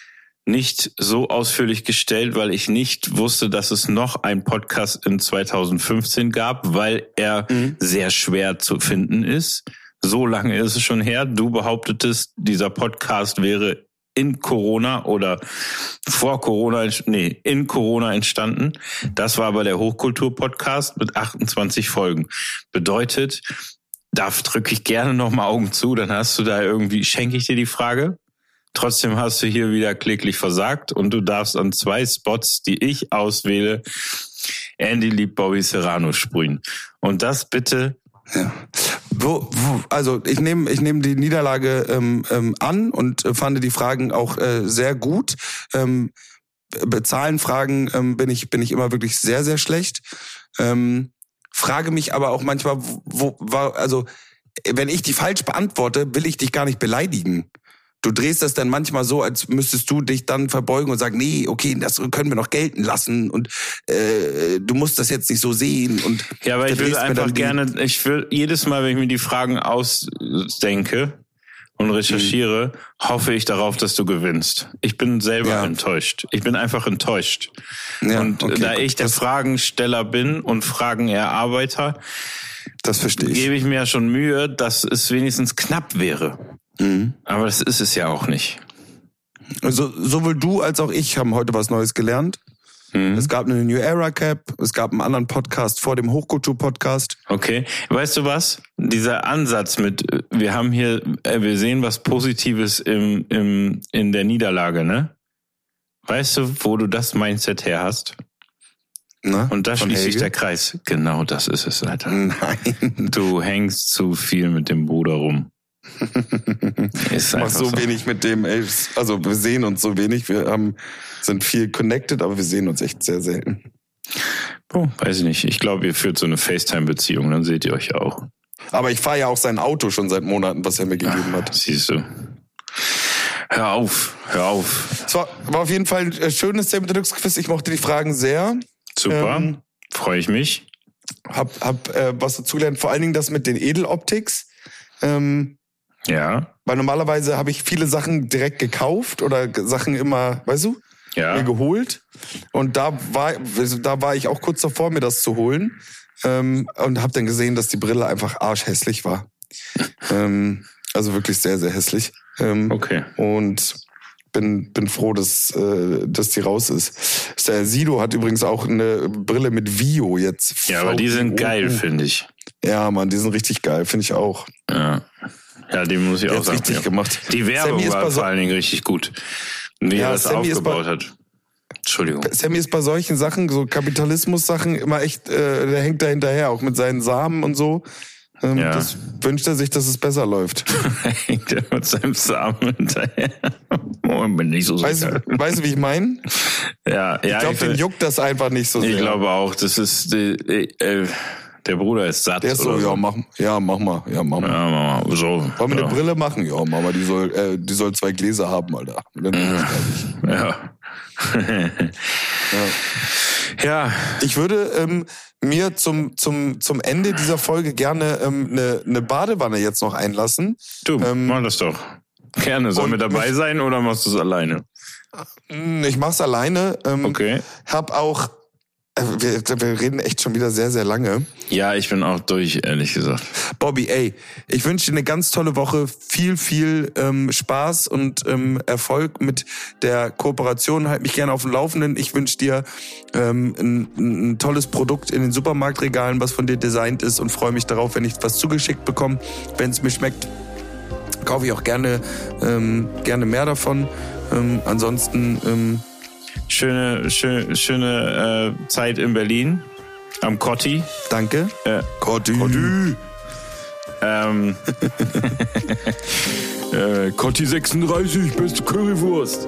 nicht so ausführlich gestellt, weil ich nicht wusste, dass es noch einen Podcast in zwanzig fünfzehn gab, weil er Mhm. sehr schwer zu finden ist. So lange ist es schon her. Du behauptetest, dieser Podcast wäre in Corona oder vor Corona, nee, in Corona entstanden. Das war aber der Hochkultur-Podcast mit achtundzwanzig Folgen. Bedeutet, da drücke ich gerne nochmal Augen zu, dann hast du da irgendwie, schenke ich dir die Frage. Trotzdem hast du hier wieder kläglich versagt und du darfst an zwei Spots, die ich auswähle, Andy liebt Bobby Serrano sprühen. Und das bitte. Ja. Wo, wo, also ich nehme ich nehme die Niederlage ähm, ähm, an und äh, fand die Fragen auch äh, sehr gut. Ähm, bei Zahlenfragen ähm, bin ich bin ich immer wirklich sehr sehr schlecht. Ähm, frage mich aber auch manchmal, wo, wo also wenn ich die falsch beantworte, will ich dich gar nicht beleidigen. Du drehst das dann manchmal so, als müsstest du dich dann verbeugen und sagen, nee, okay, das können wir noch gelten lassen und äh, du musst das jetzt nicht so sehen. Und Ja, aber du ich würde drehst mir einfach dann die- gerne, ich will jedes Mal, wenn ich mir die Fragen ausdenke und recherchiere, mhm. hoffe ich darauf, dass du gewinnst. Ich bin selber Ja. enttäuscht. Ich bin einfach enttäuscht. Ja, und okay, da gut. ich der Das- Fragensteller bin und Fragenerarbeiter, Das verstehe ich. gebe ich mir ja schon Mühe, dass es wenigstens knapp wäre. Mhm. Aber das ist es ja auch nicht. Also sowohl du als auch ich haben heute was Neues gelernt. Mhm. Es gab eine New Era Cap, es gab einen anderen Podcast vor dem Hochkultur-Podcast. Okay, weißt du was? Dieser Ansatz mit, äh, wir haben hier, äh, wir sehen was Positives im, im, in der Niederlage, ne? Weißt du, wo du das Mindset her hast? Ne? Und da Von schließt sich Helge? der Kreis. Genau das ist es, Alter. Nein. Du hängst zu viel mit dem Bruder rum. Ist Ich mach einfach so, so. wenig mit dem, ey, also wir sehen uns so wenig, wir haben, sind viel connected, aber wir sehen uns echt sehr selten. Oh, weiß ich nicht. Ich glaube, ihr führt so eine FaceTime-Beziehung, dann seht ihr euch ja auch. Aber ich fahre ja auch sein Auto schon seit Monaten, was er mir gegeben hat. Siehst du. Hör auf, hör auf. Es war, war auf jeden Fall ein schönes Sam Deluxe Quiz, ich mochte die Fragen sehr. Super, Ähm, freue ich mich. Hab, hab äh, was dazugelernt, vor allen Dingen das mit den Edeloptics. Ähm, Ja, Weil normalerweise habe ich viele Sachen direkt gekauft oder ge- Sachen immer, weißt du, ja. mir geholt. Und da war, da war ich auch kurz davor, mir das zu holen. Ähm, und habe dann gesehen, dass die Brille einfach arschhässlich war. ähm, also wirklich sehr, sehr hässlich. Ähm, Okay. Und bin, bin froh, dass, äh, dass die raus ist. Der Sido hat übrigens auch eine Brille mit Vio jetzt. Ja, aber die sind V I O. geil, finde ich. Ja, Mann, die sind richtig geil, finde ich auch. Ja. Ja, die muss ich Der auch hat's sagen. richtig ja. gemacht. Die Werbung Sammy ist war bei so- vor allen Dingen richtig gut. Wie Ja, er das Sammy ist aufgebaut bei- hat. Entschuldigung. Sammy ist bei solchen Sachen, so Kapitalismus-Sachen, immer echt, äh, der hängt da hinterher, auch mit seinen Samen und so. Ähm, Ja. Das wünscht er sich, dass es besser läuft. Hängt er mit seinem Samen hinterher. Oh, bin nicht so Weißt, sicher. du- weißt du, wie ich meine? Ja, ja, Ich glaube, den find- juckt das einfach nicht so sehr. Ich glaube auch, das ist die, äh, der Bruder ist satt. Der ist so, oder ja, mach, ja, mach mal, ja, mach mal. Ja, Mama, so. Wollen wir ja. eine Brille machen? Ja, Mama, die soll, äh, die soll zwei Gläser haben, Alter. Dann Ja. Ja. Ich würde ähm, mir zum, zum, zum Ende dieser Folge gerne ähm, eine, eine Badewanne jetzt noch einlassen. Du, Ähm, mach das doch. Gerne. Sollen wir und dabei mich- sein oder machst du es alleine? Ich mach's alleine. Ähm, Okay. Hab auch, äh, wir, wir reden echt schon wieder sehr, sehr lange. Ja, ich bin auch durch, ehrlich gesagt. Bobby, ey, ich wünsche dir eine ganz tolle Woche, viel, viel ähm, Spaß und ähm, Erfolg mit der Kooperation. Halt mich gerne auf dem Laufenden. Ich wünsche dir ähm, ein, ein tolles Produkt in den Supermarktregalen, was von dir designt ist, und freue mich darauf, wenn ich was zugeschickt bekomme. Wenn es mir schmeckt, kaufe ich auch gerne, ähm, gerne mehr davon. Ähm, ansonsten, ähm, Schöne, schöne, schöne äh, Zeit in Berlin. Am Kotti. danke. Äh, Kotti. ähm, Äh, Cotti sechsunddreißig, beste Currywurst.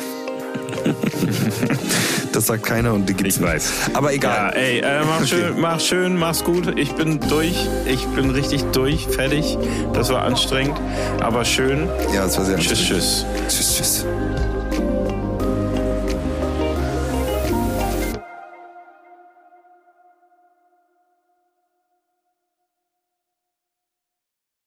Das sagt keiner und die gibt's Ich nicht. weiß. Aber ja, egal. ey, äh, mach schön, mach schön, mach's gut. Ich bin durch. Ich bin richtig durch, fertig. Das war anstrengend, aber schön. Ja, es war sehr Tschüss, anstrengend. tschüss. Tschüss, tschüss.